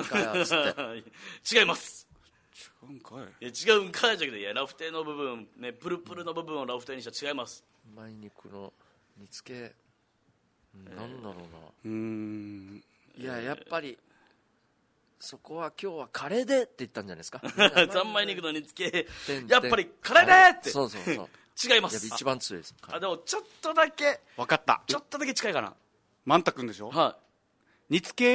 違います。違うんかいじゃなくて、いやラフテーの部分ね、プルプルの部分をラフテーにしたら違います。 三枚肉の煮付け、なんだろうな。いややっぱりそこは今日はカレーでって言ったんじゃないですか。 三枚肉の煮付けやっぱりカレーでって。 そう違います。 一番強いです。 でもちょっとだけ分かった。 ちょっとだけ近いかな。 マンタ君でしょ。 はい。 煮付け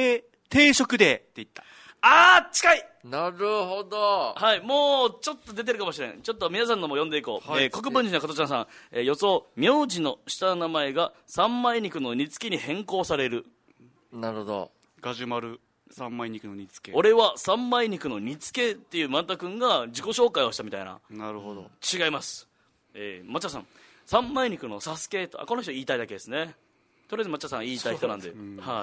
定食でって言った。 近い。 なるほど。 はい、もうちょっと出てるかもしれない。ちょっと皆さんのも読んでいこう。はい、国分寺の加藤ちゃんさん、予想、名字の下の名前が三枚肉の煮付けに変更される。 なるほど。 ガジュマル三枚肉の煮付け。 俺は三枚肉の煮付けっていう万太君が自己紹介をしたみたいな。 なるほど。 違います。抹茶さん、三枚肉のサスケと、この人言いたいだけですね。とりあえず抹茶さん言いたい人なんで。はい、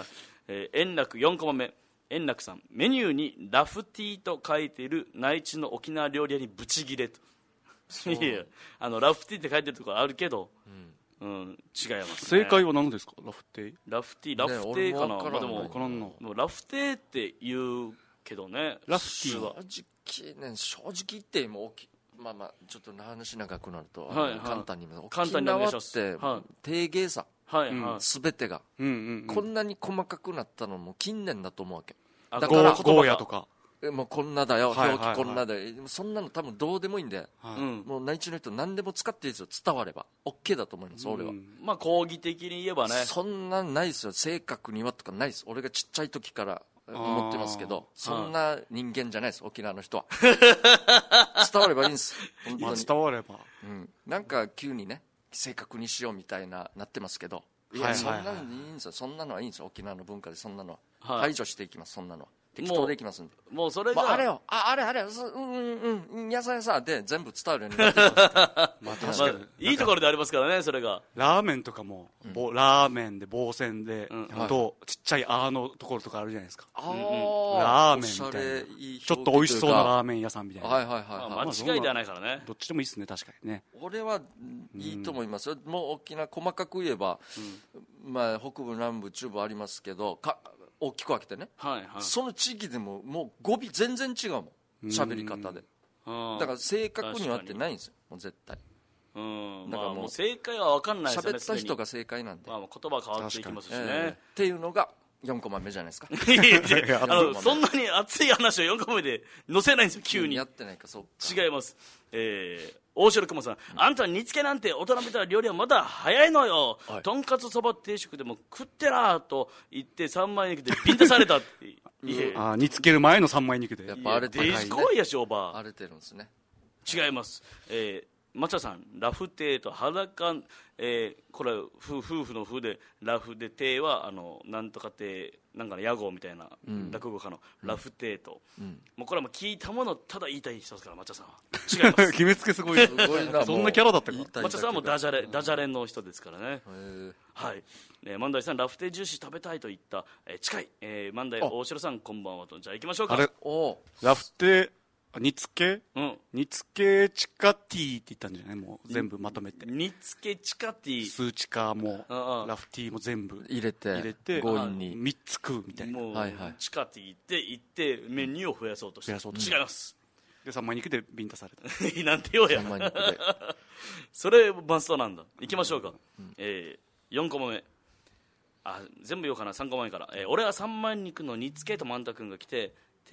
円楽4コマ目。円楽さん、メニューにラフティーと書いている内地の沖縄料理屋にブチギレと。いや、ラフティーって書いてるところあるけど、違います、ね。 正解は何ですか？ラフティー？ ラフティーかな。 でも分からんの。 ラフテーって言うけどね。 ラフティーは正直言ってもまあちょっと話長くなると、 はいはい、 簡単にお願いします。 沖縄って定芸さ。 はいはい、 全てが、こんなに細かくなったのも近年だと思うわけ。 だからゴーヤとかもうこんなだよ、表記こんなだよ、そんなの多分どうでもいいんで、もう内地の人何でも使っていいですよ。伝われば OK だと思います、俺は。 まあ講義的に言えばね、 そんなんないですよ。正確にはとかないです。俺がちっちゃい時から思ってますけど、そんな人間じゃないです、沖縄の人は。伝わればいいんです、本当に。 伝われば、 なんか急にね正確にしようみたいなってますけど、いや、そんなのいいんですよ。そんなのはいいんですよ。沖縄の文化でそんなのは排除していきます。そんなのは適当でいきますんで。 もうそれがあれよ、あれやさで全部伝わるようになってますからまあ確かにいいところでありますからね。それがラーメンとかも、ラーメンで棒線で、とちっちゃいあのところとかあるじゃないですか。ラーメンみたいな、ちょっと美味しそうなラーメン屋さんみたいな。 間違いではないからね。 どっちでもいいっすね、確かにね。 俺はいいと思いますよ。もう沖縄細かく言えば、まあ北部南部中部ありますけど、大きく分けてね、その地域でももう語尾全然違うもん、喋り方で。だから正確にはってないんですよ、もう絶対。 だからもう正解は分かんないですよね。 喋った人が正解なんで、 言葉変わっていきますしね。 っていうのが4コマ目じゃないですか。 そんなに熱い話を4コマ目で載せないんですよ、急に。 やってないか、そうか。 違います。大城熊さん、あんた煮付けなんて大人びた料理はまだ早いのよ、とんかつそば定食でも食ってらと言って三枚肉でビンタされたって。 煮付ける前の三枚肉で。 やっぱ荒れてる、 デジコイやしオーバー。 荒れてるんですね。 違います。松田さん、ラフテーと裸、これ夫婦の夫でラフでテーはなんとかテーなんかの屋号みたいな、落語家のラフテーと、もうこれはもう聞いたものただ言いたい人ですから。松田さんは違います。 決めつけすごい。そんなキャラだったか。 松田さんはもうダジャレの人ですからね。はい。万代さん、ラフテージューシー食べたいと言った、近い、万代大城さんこんばんはと。じゃあ行きましょうか。 あれ、ラフテー煮付け、煮付けチカティーって言ったんじゃない？もう全部まとめて。 煮付けチカティー、 スーチカもラフティーも全部入れて強引に 3つ食うみたいな。 もうチカティーって言ってメニューを増やそうとして。違います。 で三枚肉でビンタされた。 なんてようや。それマストなんだ。行きましょうか。4コマ目。全部言おうかな。3コマ目から。俺は三枚肉の煮付けと万太君が来て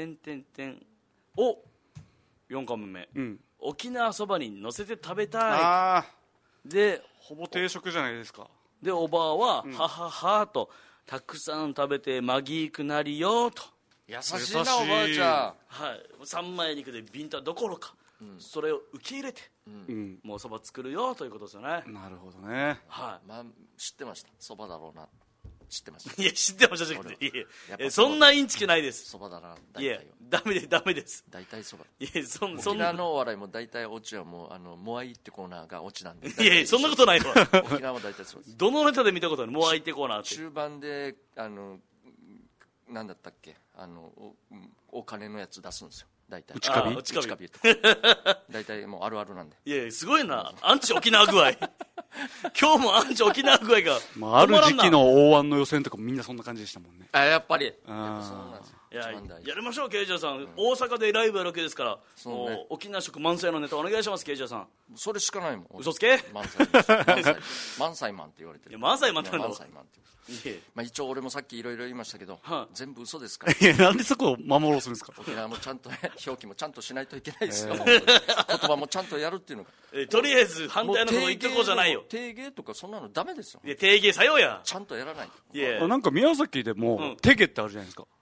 を4コマ目、沖縄そばに乗せて食べたい。でほぼ定食じゃないですか。 でおばあは、はははとたくさん食べてまぎーくなりよと。 優しいなおばあちゃん。 はい、三枚肉でビンタどころか、それを受け入れて、もうそば作るよということですよね。 なるほどね。 はい、まあ知ってました。そばだろうな、知ってました。 いや知ってましたじゃなくて、いやそんなインチキないです。 そばだな。 いやダメです。 大体そば。 いやそん沖縄のお笑いも大体オチはもうモアイってコーナーがオチなんで。 いやそんなことないわ。 沖縄も大体そうです。 どのネタで見たことある？モアイってコーナーって。 中盤でなんだったっけ、お金のやつ出すんですよ。大体内カビ大体もうあるあるなんで。 いやすごいな、アンチ沖縄具合。今日もアンチ沖縄具合が、 ある時期の大湾の予選とかもみんなそんな感じでしたもんね。 やっぱりそうなんですよ。やりましょう、ケイジャーさん、大阪でライブやるわけですから、沖縄色満載のネタお願いします。ケイジャーさん、 それしかないもん。 嘘つけ。 満載マンって言われてる。 満載マンって一応俺もさっきいろいろ言いましたけど、全部嘘ですから。 いやなんでそこを守ろうするんですか。 沖縄もちゃんと表記もちゃんとしないといけないですよ。言葉もちゃんとやるっていうのが。 とりあえず反対のこと言ってこうじゃないよ。 定芸とかそんなのダメですよ。 いや定芸さようや。 ちゃんとやらない。 なんか宮崎でも手芸ってあるじゃないですか。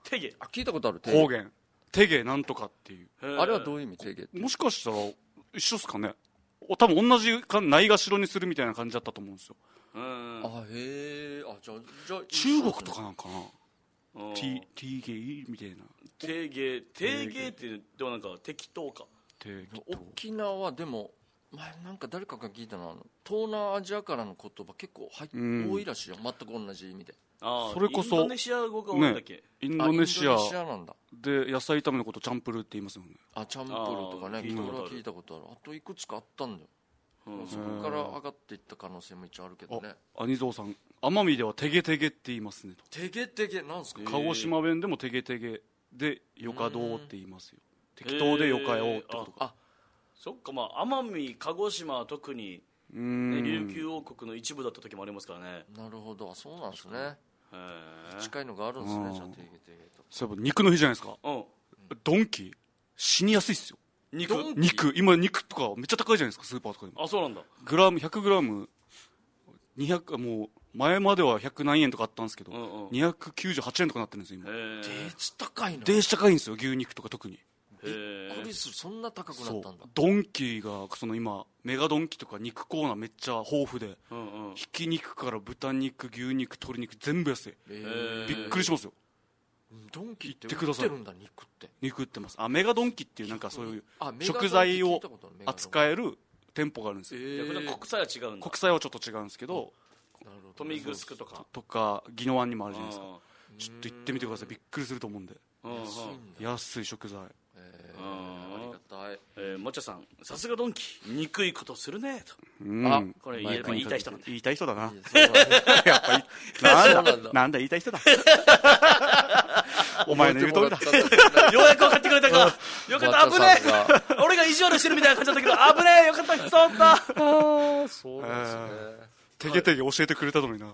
手毛。 聞いたことある。 方言。手毛なんとかっていう。 あれはどういう意味、手毛って。 もしかしたら一緒っすかね。多分同じないがしろにするみたいな感じだったと思うんですよ。 へえ。じゃあ中国とかなんかな。手毛みたいな。 手毛ってでもなんか適当か。 沖縄はでも前なんか誰かが聞いたの、東南アジアからの言葉結構多いらしいよ。全く同じ意味で。 それこそインドネシア語が多いんだっけ。 インドネシアなんだ。 で野菜炒めのことチャンプルーって言いますよね。 チャンプルーとかね、俺は聞いたことある。あといくつかあったんだよ。そこから上がっていった可能性も一応あるけどね。 兄蔵さん、奄美ではテゲテゲって言いますねと。 テゲテゲなんすか。 鹿児島弁でもテゲテゲでよかどうって言いますよ。適当でよかよってことか。 そっか。奄美鹿児島は特に琉球王国の一部だった時もありますからね。 なるほど。そうなんですね。近いのがあるんですね。じゃあテゲテゲと。 そういえば肉の日じゃないですか。ドンキ死にやすいっすよ。肉今肉とかめっちゃ高いじゃないですか、スーパーとかでも。 そうなんだ。 グラム100グラム200、もう前までは100何円とかあったんですけど、298円とかなってるんですよ今。 デージ高いの。 デージ高いんですよ、牛肉とか特に。 びっくりする。そんな高くなったんだ。 ドンキが今メガドンキとか肉コーナーめっちゃ豊富で、ひき肉から豚肉、牛肉、鶏肉全部安い。びっくりしますよ。 ドンキって売ってるんだ。肉って売ってます。メガドンキっていうなんかそういう食材を扱える店舗があるんですよ。 国際は違うんだ。 国際はちょっと違うんですけど、 豊見城とか宜野湾にもあるじゃないですか。ちょっと行ってみてください。びっくりすると思うんで。安い食材。 ありがたい。 もちゃさん、さすがドンキ、憎いことするねと。これ言いたい人なんだ。 言いたい人だな。やっぱりなんだ言いたい人だ。お前の言う通りだ。 ようやく分かってくれたか。よかった。危ねえ。俺が意地悪してるみたいな感じだったけど、危ねえ。よかった。伝わった。 そうなんですね。 てげてげ教えてくれたのにな。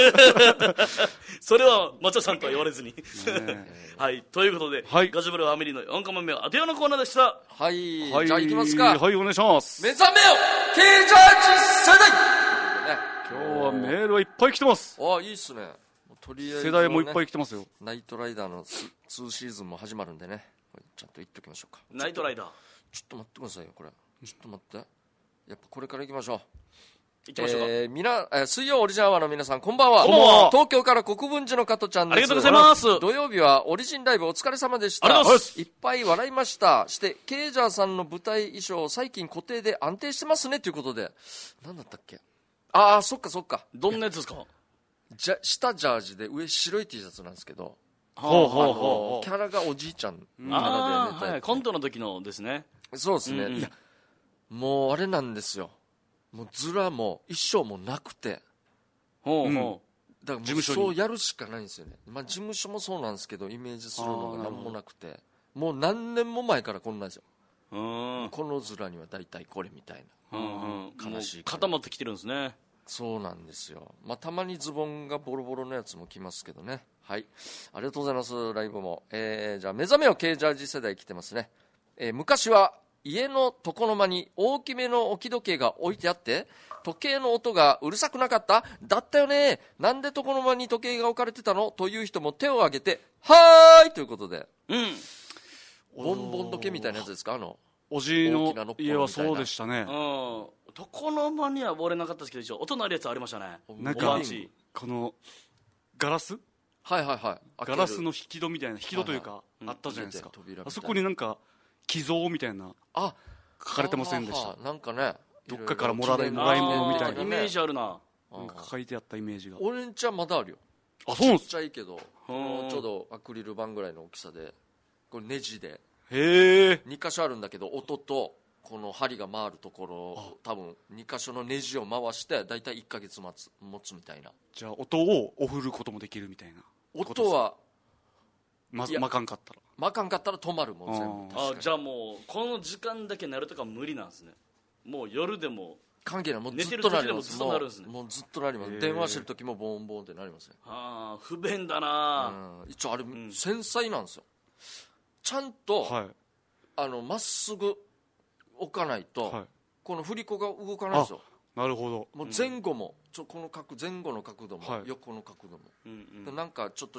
それはもちゃさんとは言われずに。はい、ということで、ガジュブルファミリーの4コマ目は当てようのコーナーでした。 はい、じゃあ行きますか。 はい、お願いします。 目覚めよ経済人世代。 今日はメールはいっぱい来てます。 いいっすね。とりあえず世代もいっぱい来てますよ。 ナイトライダーの2シーズンも始まるんでね、ちゃんと言っときましょうか。 ナイトライダー、 ちょっと待ってくださいよ。これちょっと待って、やっぱこれから行きましょう。 行きましょうか。水曜オリジンアワーの皆さん、こんばんは。東京から国分寺の加トちゃんです。 ありがとうございます。 土曜日はオリジンライブお疲れ様でした。いっぱい笑いました。してケイジャーさんの舞台衣装最近固定で安定してますねということで、何だったっけ。そっかそっか。 どんなやつですか。 下ジャージで上白い T シャツなんですけど、キャラがおじいちゃんキャラでコントの時のですね。 そうですね。いやもうあれなんですよ。もうズラも衣装もなくて、だからもうそうやるしかないんですよね。事務所もそうなんですけど、イメージするのが何もなくて、もう何年も前からこんなんですよ。このズラには大体これみたいな、 悲しい固まってきてるんですね。 そうなんですよ。たまにズボンがボロボロのやつも着ますけどね。はい、ありがとうございます。ライブも、じゃあ目覚めよケージャージ世代来てますね。昔は家の床の間に大きめの置き時計が置いてあって、時計の音がうるさくなかった？だったよね。なんで床の間に時計が置かれてたの？という人も手を挙げて、はーいということで、ボンボン時計みたいなやつですか。 おじいの家はそうでしたね。 床の間には折れなかったですけど、一応音のあるやつありましたね。 なんかこのガラス、ガラスの引き戸みたいな、引き戸というかあったじゃないですか。あそこになんか寄贈みたいな書かれてませんでした？ なんかね、 どっかからもらい物みたいなイメージあるな。 なんか書いてあったイメージが。 俺んちはまだあるよ。 そうなんすか。 ちっちゃいけど、ちょうどアクリル板ぐらいの大きさで、これネジで2箇所あるんだけど、音とこの針が回るところを多分2箇所のネジを回してだいたい1ヶ月持つみたいな。 じゃあ音をお振ることもできるみたいな。 音はまかんかったら止まるもん全部。 じゃあもうこの時間だけ鳴るとか無理なんですね。もう夜でも関係ない。もうずっと鳴ります。もうずっと鳴ります。電話してる時もボンボンって鳴りますね。 不便だな。 一応あれ繊細なんですよ。ちゃんとまっすぐ置かないとこの振り子が動かないんですよ。 なるほど。 もう前後もこの前後の角度も横の角度もなんかちょっとした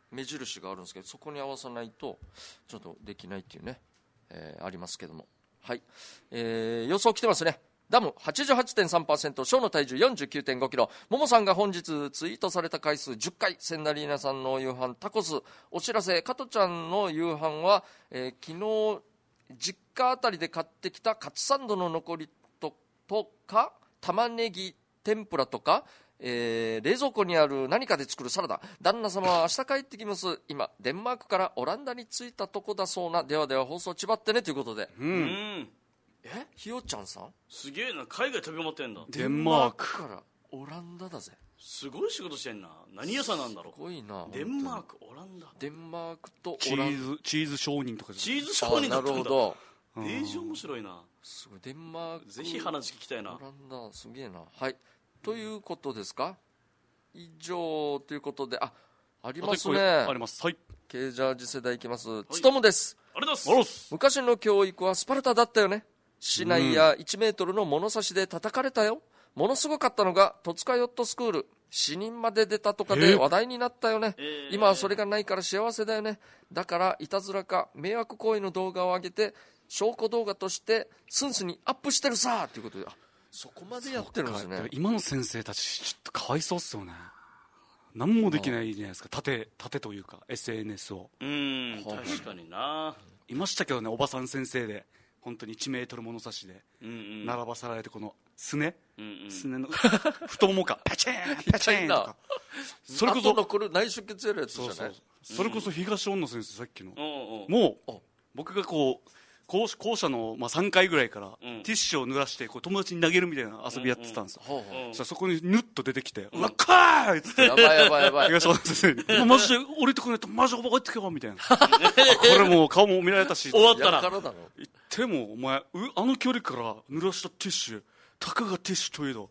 目印があるんですけど、そこに合わさないとちょっとできないっていうね、ありますけども、はい、予想来てますね。ダム 88.3%、 ショーの体重 49.5 キロ。ももさんが本日ツイートされた回数10回。千成里奈さんの夕飯タコス。お知らせ、加トちゃんの夕飯は、昨日実家あたりで買ってきたカツサンドの残りとか玉ねぎ天ぷらとか、冷蔵庫にある何かで作るサラダ。旦那様は明日帰ってきます。今デンマークからオランダに着いたとこだそうな。ではでは放送ちばってねということで、ひよちゃんさんすげえな、海外飛び回ってんだ。 デンマークからオランダだぜ。 すごい仕事してんな。何屋さんなんだろう。 すごいな。 デンマーク、オランダ。 デンマークとチーズ商人とかチーズ商人だったんだ。 なるほど。 デージ面白いな。 すごい。デンマーク、 ぜひ話聞きたいな。 オランダすげえな。はい、ということですか。以上ということで、ありますね。 あります。はい。 ケージャージ世代いきます。つとむです。 ありがとうございます。 昔の教育はスパルタだったよね。市内や1メートルの物差しで叩かれたよ。ものすごかったのが戸塚ヨットスクール。死人まで出たとかで話題になったよね。今はそれがないから幸せだよね。だからいたずらか迷惑行為の動画を上げて証拠動画としてスンスにアップしてるさということで、そこまでやってるんですね。 今の先生たちちょっとかわいそうっすよね。何もできないじゃないですか。盾というか SNS を。 確かにな。 いましたけどね、おばさん先生で本当に1メートル物差しで並ばされて、このすねの太ももかパチンパチンとか、 それこそ残る内出血やるやつじゃない。 それこそ東恩納先生、さっきのもう僕がこう校舎の3階ぐらいからティッシュを濡らしてこう友達に投げるみたいな遊びやってたんですよ。そしたらそこにヌッと出てきて、うわっかーいっつって、 やばい東恩納先生にマジで降りてくれとマジで帰ってけよみたいな。これもう顔も見られたし、 終わったら言ってもお前あの距離から濡らしたティッシュ、たかがティッシュといえど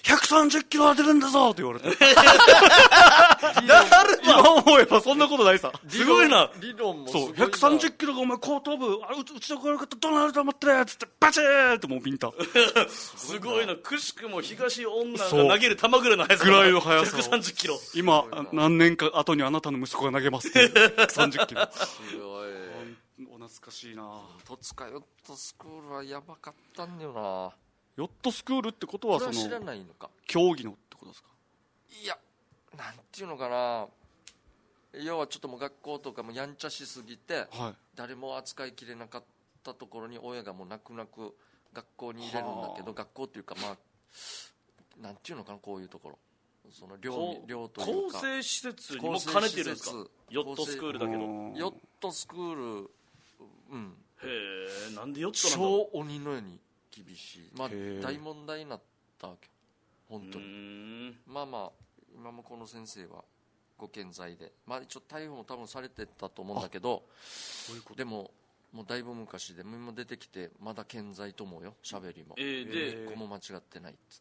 130キロ当てるんだぞって言われて今思えばそんなことないさ。 すごいな。 理論もすそうごいな。 130キロがお前後頭部うちの子の方どうなると思ってるっつってバチーってもうビンタすごいな。くしくも東女が投げる球ぐらいの速さぐらいの速さを 130キロ。 今何年か後にあなたの息子が投げますって130キロすごい。 お懐かしいな。 戸塚ヨットスクールはやばかったんだよな。 ヨットスクールってことはそれは知らないのか。 競技のってことですか。 いや、なんていうのかな、要はちょっともう学校とかもやんちゃしすぎて、誰も扱いきれなかったところに親がもう泣く泣く学校に入れるんだけど、学校っていうかなんていうのかな、こういうところ、その寮というか更生施設にも兼ねてるんですか。ヨットスクールだけど。 ヨットスクール、 へえ、なんでヨットなんだ。 超鬼のように厳しい。大問題になったわけ本当に。今もこの先生はご健在で、一応逮捕も多分されてたと思うんだけど、でももうだいぶ昔でも出てきてまだ健在と思うよ、喋りも。一個も間違ってないっつって。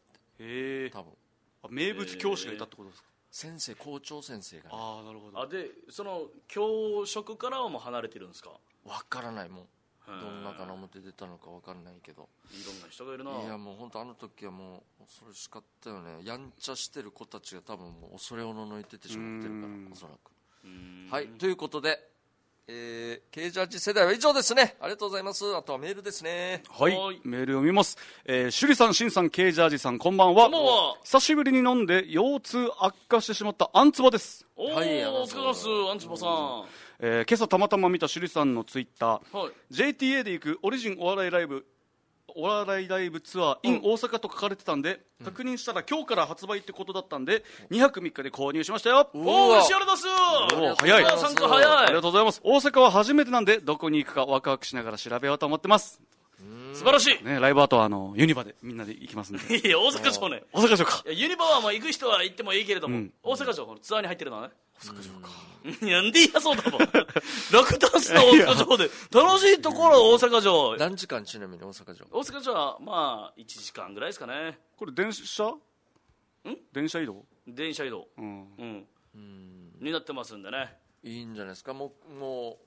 多分名物教師がいたってことですか。 先生、校長先生がね。 なるほど。 でその教職からはもう離れてるんですか。 分からない、もうどんなかな表出たのか分からないけど、 いろんな人がいるな。 いやもう本当あの時はもう恐ろしかったよね。やんちゃしてる子たちが多分もう恐れおののいててしまってるから、おそらく。はい、ということで、ケージャージ世代は以上ですね。ありがとうございます。あとはメールですね。 はい、メール読みます。趣里さん、しんさん、ケージャージさん、こんばんは。 こんばんは。 久しぶりに飲んで腰痛悪化してしまったアンツバです。 お疲れ様です、アンツバさん。 今朝たまたま見た趣里さんのツイッター、JTA で行くオリジンお笑いライブツアー in 大阪と書かれてたんで、確認したら今日から発売ってことだったんで、2泊3日で購入しましたよ。 おー、しあれだす。 早い。 参加早い。 ありがとうございます。大阪は初めてなんで、どこに行くかワクワクしながら調べようと思ってます。 素晴らしい。 ね、ライブ後はユニバでみんなで行きますんで。 いや、大阪城ね。 大阪城か。 ユニバは行く人は行ってもいいけれども、大阪城、ツアーに入ってるのはね。 大阪城か。 なんで嫌そうだもん。楽ダンスの大阪城で、楽しいところ大阪城。 何時間ちなみに大阪城。 大阪城は1時間ぐらいですかね。 これ電車移動。 電車移動。になってますんでね。 いいんじゃないですか。もう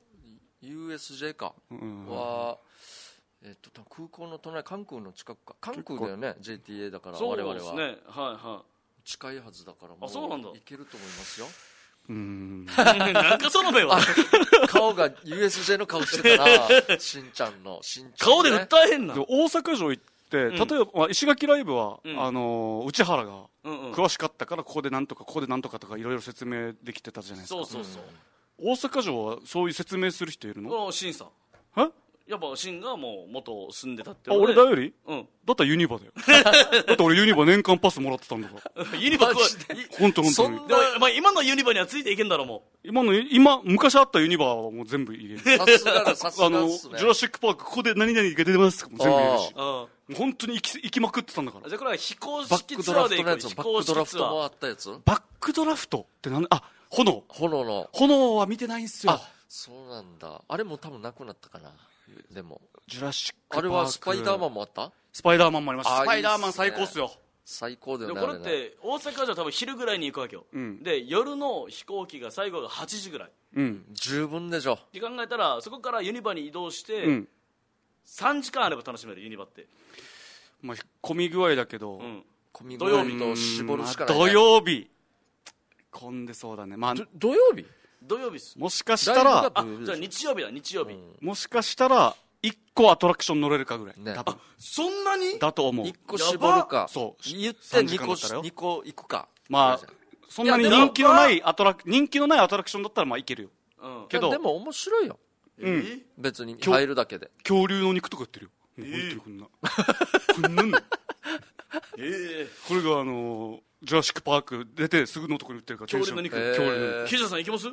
USJ かは。空港の隣、関空の近くか。関空だよね、 JTA だから。我々はそうですね、はいはい。 近いはずだから、もうそうなんだ。 行けると思いますよ。 なんかその目は顔が USJ の顔してたなしんちゃんの顔で訴えへんな。 大阪城行って、例えば石垣ライブは内原が詳しかったからここでなんとかここでなんとかとかいろいろ説明できてたじゃないですか。 そう大阪城はそういう説明する人いるの？ シンさんえ、 やっぱシンがもう元住んでたって俺だより、 うん、 だったらユニバだよだって俺ユニバ年間パスもらってたんだからユニバ本当にでも、まあ、今のユニバにはついていけんだろもう昔あったユニバはもう全部入れる。 さすがさすがっすね。 ジュラシックパークここで何々が出てますとかも全部入れるし、本当に行きまくってたんだから。 じゃあこれは非公式ツアーで行く。 バックドラフトもあったやつ。 バックドラフトって炎は見てないんすよ。 そうなんだ。あれも多分なくなったかな。でもジュラシックパーク、 あれはスパイダーマンもあった？ スパイダーマンもありました。スパイダーマン最高っすよ。 最高だよね。 でもこれって大阪じゃ多分昼ぐらいに行くわけよ、で夜の飛行機が最後が8時ぐらい、 十分でしょって考えたらそこからユニバに移動して、3時間あれば楽しめるユニバって。 まあ混み具合だけど、 土曜日と絞るしかない、ね、 土曜日混んでそうだね。まあ土曜日っす。 もしかしたらじゃあ日曜日、 もしかしたら1個アトラクション乗れるかぐらい、ね、多分そんなにだと思う。 1個絞るか、 そう言って2個行くか。 まあそんなに人気のないアトラクションだったらまあいけるよ、けどでも面白いよ、別に入るだけで。 恐竜の肉とか売ってるよ、こんなこんなんこれがジュラシックパーク出てすぐのとこに売ってるから。 恐竜の肉。木下さん行きます？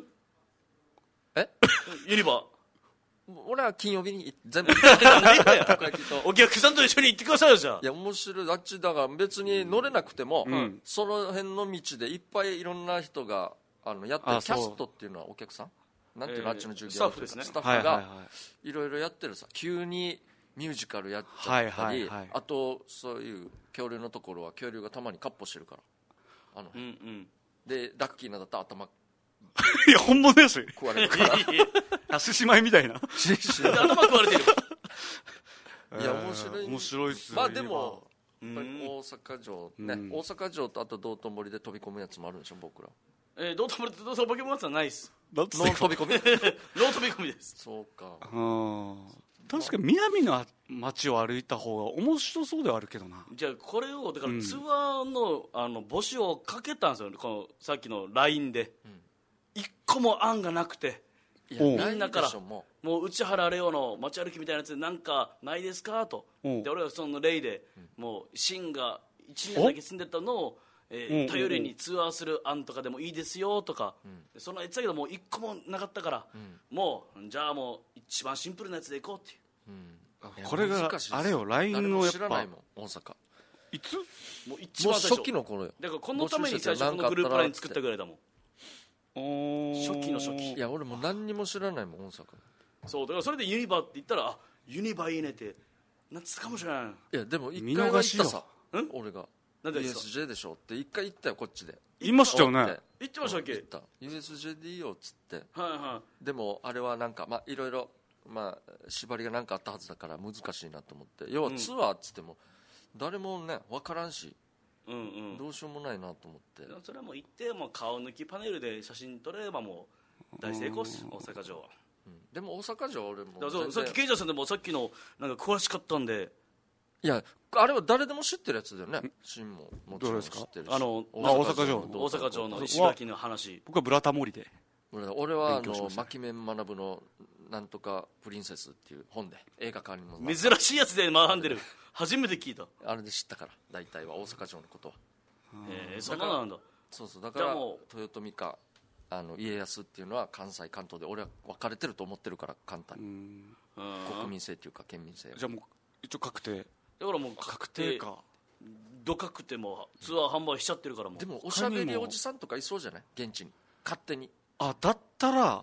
ユニバ俺は金曜日に全部お客さんと一緒に行ってくださいよ。じゃあいや面白い。あっちだから別に乗れなくても、その辺の道でいっぱいいろんな人がやってる。キャストっていうのはお客さんなんていうの、あっちの従業員スタッフですね。 スタッフがいろいろやってるさ。急にミュージカルやっちゃったり、あとそういう恐竜のところは恐竜がたまにカッポしてるからでラッキーなだったら頭いや本物だし食われるから獅子舞みたいな頭食われてるいや面白いっすよ。 まあでもやっぱり大阪城ね、大阪城とあと道頓堀で飛び込むやつもあるんでしょ僕ら。 道頓堀で飛び込むやつはないっす。 ノン飛び込みノン飛び込みです。 そうか。 確かに南の街を歩いた方が面白そうではあるけどな。 じゃあこれをだからツアーの募集をかけたんですよ、このさっきの LINE で、一個も案がなくて、みんなからもう内原レオの街歩きみたいなやつなんかないですかと。で俺はその例でもうシンが1年だけ住んでたのを頼りにツアーする案とかでもいいですよとか、そのやつだけどもう一個もなかったから、もうじゃあもう一番シンプルなやつでいこうっていう、 これがあれよ LINE のやっぱ知らないもん大阪いつもう一番最初初期の頃よ。 だからこのために最初このグループ LINE 作ったぐらいだもん。初期の初期。 いや俺もう何にも知らないもん大阪。 そうだからそれでユニバって言ったらユニバいいねってなってたかもしれない。 いやでも一回は行ったさ俺が。なんで USJ でしょって一回言ったよこっちで。 言いましたよね。 言ってましたっけ。 言った USJ でいいよっつって、でもあれはなんかいろいろ縛りが何かあったはずだから難しいなと思って。要はツアーっつっても誰もね分からんし、どうしようもないなと思って。 それはもう行ってもう顔抜きパネルで写真撮ればもう大成功っす大阪城は。 でも大阪城俺もさっきケイジャーさんでもさっきのなんか詳しかったんで。 いやあれは誰でも知ってるやつだよね。シンももちろん知ってるし。 大阪城の石垣の話。 僕はブラタモリで。 俺は牧面学のなんとかプリンセスっていう本で映画館にも珍しいやつで学んでる。初めて聞いた。 あれで知ったから大体は大阪城のことは。 そんななんだ。 そうだから豊臣か家康っていうのは関西関東で俺は分かれてると思ってるから簡単に国民性っていうか県民性。 じゃあもう一応確定。 だからもう確定か。ど確定もツアー販売しちゃってるからもう。 でもおしゃべりおじさんとかいそうじゃない現地に勝手に。 だったら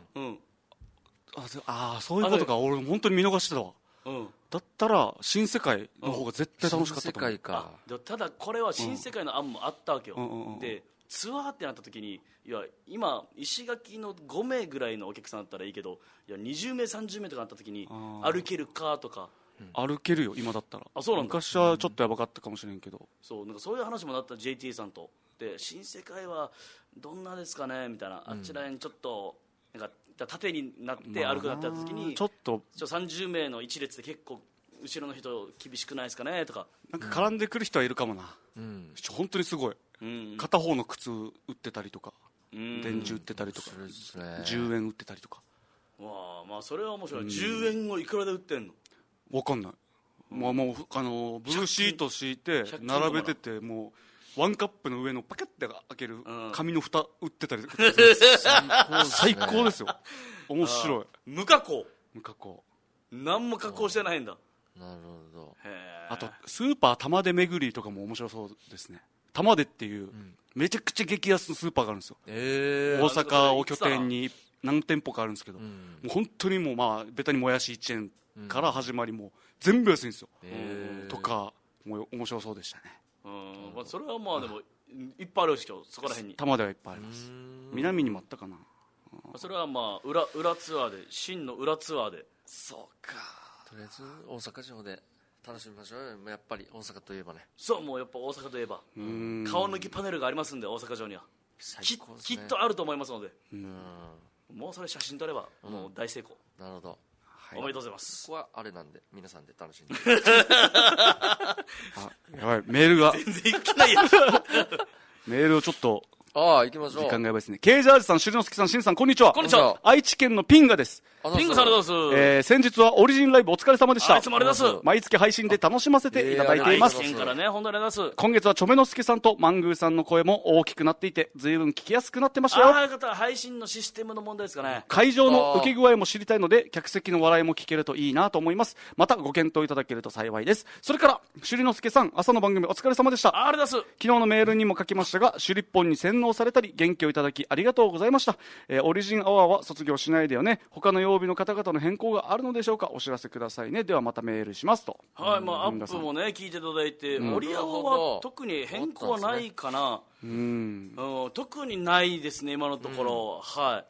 そういうことか。俺本当に見逃してたわ。だったら新世界の方が絶対楽しかったと思う。 新世界か。 ただこれは新世界の案もあったわけよ。でツアーってなった時にいや今石垣の5名ぐらいのお客さんだったらいいけど、いや20名30名とかなった時に歩けるかとか歩けるよ今だったら。 あ、そうなんだ。 昔はちょっとやばかったかもしれんけど、 そうなんかそういう話もなった JT さんとで、新世界はどんなですかねみたいな、あちらにちょっとなんか縦になって歩くなった時に、 ちょっと 30名の一列で結構後ろの人厳しくないですかねとか、 なんか絡んでくる人はいるかもな、本当にすごい、片方の靴売ってたりとか、電池売ってたりとか、10円売ってたりとか。 わあ、まあそれは面白い。10円をいくらで売ってんの分かんない、もうブルーシート敷いて並べてて、もうワンカップの上のパケッて開ける紙の蓋売ってたり最高ですよ。面白い。 無加工、何も加工してないんだ。 なるほど。 あとスーパー玉出巡りとかも面白そうですね。玉出っていうめちゃくちゃ激安のスーパーがあるんですよ、大阪を拠点に何店舗かあるんですけど、もう本当にもうまあベタにもやし1円から始まり、もう全部安いんですよ、とかもう面白そうでしたね。 まあ、それはまあでもいっぱいあるでしょ、そこら辺に。 玉出はいっぱいあります。南にもあったかな。 それはまあ裏ツアーで、真の裏ツアーで。 そうか、とりあえず大阪城で楽しみましょうよ。やっぱり大阪といえばね。 そう、もうやっぱ大阪といえば顔抜きパネルがありますんで、大阪城にはきっとあると思いますので、もうそれ写真撮ればもう大成功。 なるほど、 おめでとうございます。 ここはあれなんで皆さんで楽しんでやばい、メールが全然いけないやんメールをちょっと行きましょう。 時間がやばいですね。ケージャージさん、しりのすけさん、しんさん、こんにちは。 こんにちは。 愛知県のピンガです。 ピンガさんありがとうございます。 先日はオリジンライブお疲れ様でした。 いつもありがとうございます。 毎月配信で楽しませていただいています。 愛知県からね、本当にありがとうございます。 今月はチョメノスケさんとマングーさんの声も大きくなっていて、随分聞きやすくなってましたよ。 ああ、方配信のシステムの問題ですかね。 会場の受け具合も知りたいので、客席の笑いも聞けるといいなと思います。またご検討いただけると幸いです。それから、しりのすけさん、朝の番組お疲れ様でした。 ありがとうございます。 昨日のメールにも書きましたが、シュリッポンに洗脳されたり、元気をいただきありがとうございました。オリジンアワーは卒業しないでよね。他の曜日の方々の変更があるのでしょうか。お知らせくださいね。ではまたメールしますと。 はい、まあアップもね聞いていただいて、オリアワは特に変更はないかな。特にないですね今のところ。はい。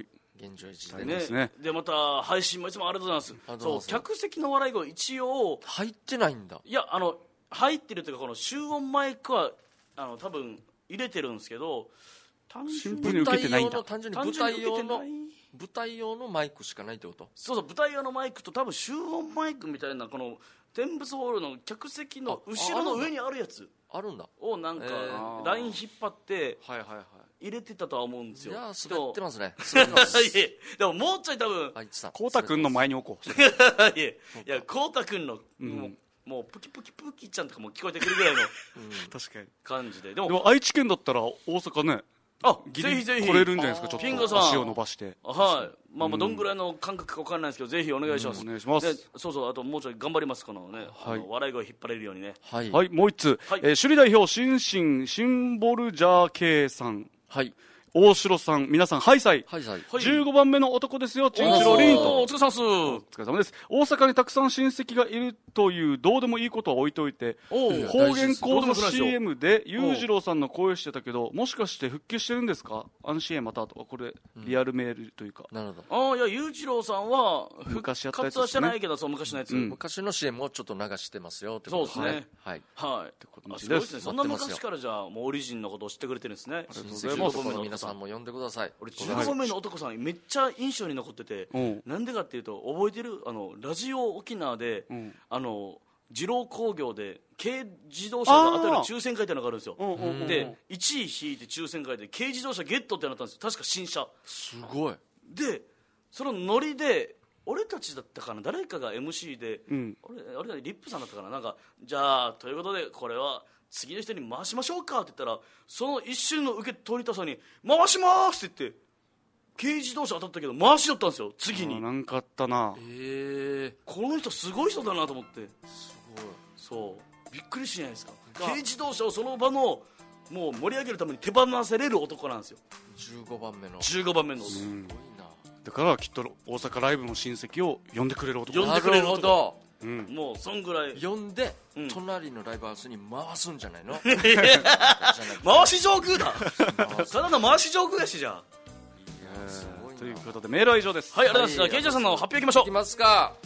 現状維持でね。でまた配信もいつもありがとうございます。そう、客席の笑い声一応入ってないんだ。 いや入ってるというか、この集音マイクは多分入れてるんですけど、 シンプルに受けてないんだ。 単純に舞台用のマイクしかないってこと？ そうそう、舞台用のマイクと多分集音マイクみたいな、この天物ホールの客席の後ろの上にあるやつあるんだをなんかライン引っ張って入れてたとは思うんですよ。 いやー、滑ってますね。 でももうちょい多分コウタ君の前に置こう。 いやコウタ君のもうプキプキプキちゃんとかも聞こえてくるぐらいの確かに感じで。 でも愛知県だったら大阪ね、 ぜひぜひ来れるんじゃないですか。ちょっとピンガさん足を伸ばして。 はい。まあどんぐらいの感覚か分からないですけど、ぜひお願いします。 お願いします。 そうそう、あともうちょい頑張ります。このね、笑い声引っ張れるようにね。 はい。もう一つ、首里代表シンボルジャー K さん。 はい。 大城さん、皆さん、ハイサイ。15番目の男ですよ、チンチロリンと。 お疲れ様です。 お疲れ様です。大阪にたくさん親戚がいるというどうでもいいことは置いといて、方言コードの CM で裕次郎さんの声してたけど、もしかして復帰してるんですか？安心へまたとか、これリアルメールというか。 なるほど。 いや、裕次郎さんは昔やったやつ復活はしてないけど、そう昔のやつ。 昔の CM をちょっと流してますよってことですね。 そうですね。 はい。 はい。ってことですごいですね。そんな昔からじゃあもうオリジンのことを知ってくれてるんですね。 親戚の皆さんも呼んでください。 俺15番目の男さんめっちゃ印象に残ってて、なんでかっていうと、覚えてるラジオ沖縄で二郎工業で軽自動車が当たる抽選会っていうのがあるんですよ。で1位引いて抽選会で軽自動車ゲットってなったんですよ。確か新車。 すごい。 でそのノリで俺たちだったかな、誰かが MC で、俺がリップさんだったかな、なんかじゃあということでこれは次の人に回しましょうかって言ったら、その一瞬の受け取りたさに回しますって言って、軽自動車当たったけど回しだったんですよ。次になんかあったな。 この人すごい人だなと思って。 すごい。 そうびっくりしないですか。軽自動車をその場のもう盛り上げるために手放せれる男なんですよ。 15番目の男。 すごいな。 だからきっと大阪ライブの親戚を呼んでくれる男。 なるほど。 もうそんぐらい呼んで、隣のライブハウスに回すんじゃないの？ 回し上空だ。ただの回し上空やし。じゃあということでメールは以上です。 はい、ありがとうございます。ケイジャーさんの発表いきましょう。 いきますか。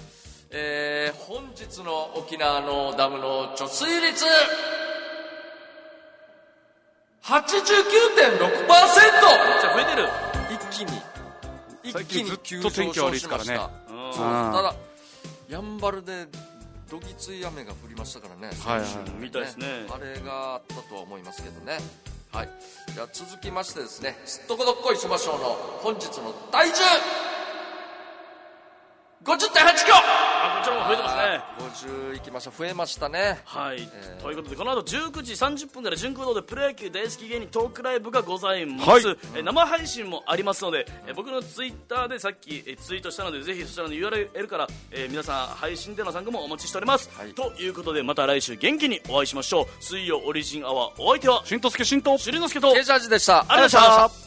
本日の沖縄のダムの貯水率 89.6%。 めっちゃ増えてる。 一気に急上昇しました。ただやんばるでどぎつい雨が降りましたからね、 みたいですね。 あれがあったとは思いますけどね。はい、じゃあ続きましてですね、すっとこどっこいそば賞の本日の体重 50.8 キロ。 こちらも増えてますね。 50いきました。増えましたね。 はい、ということでこの後19時30分から純空堂でプロ野球大好き芸人トークライブがございます、生配信もありますので、僕のツイッターでさっきツイートしたのでぜひそちらの URL から、皆さん配信での参加もお待ちしております、ということでまた来週元気にお会いしましょう。水曜オリジンアワー、お相手はしんとすけしんとしりのすけとケイジャージでした。 ありがとうございました。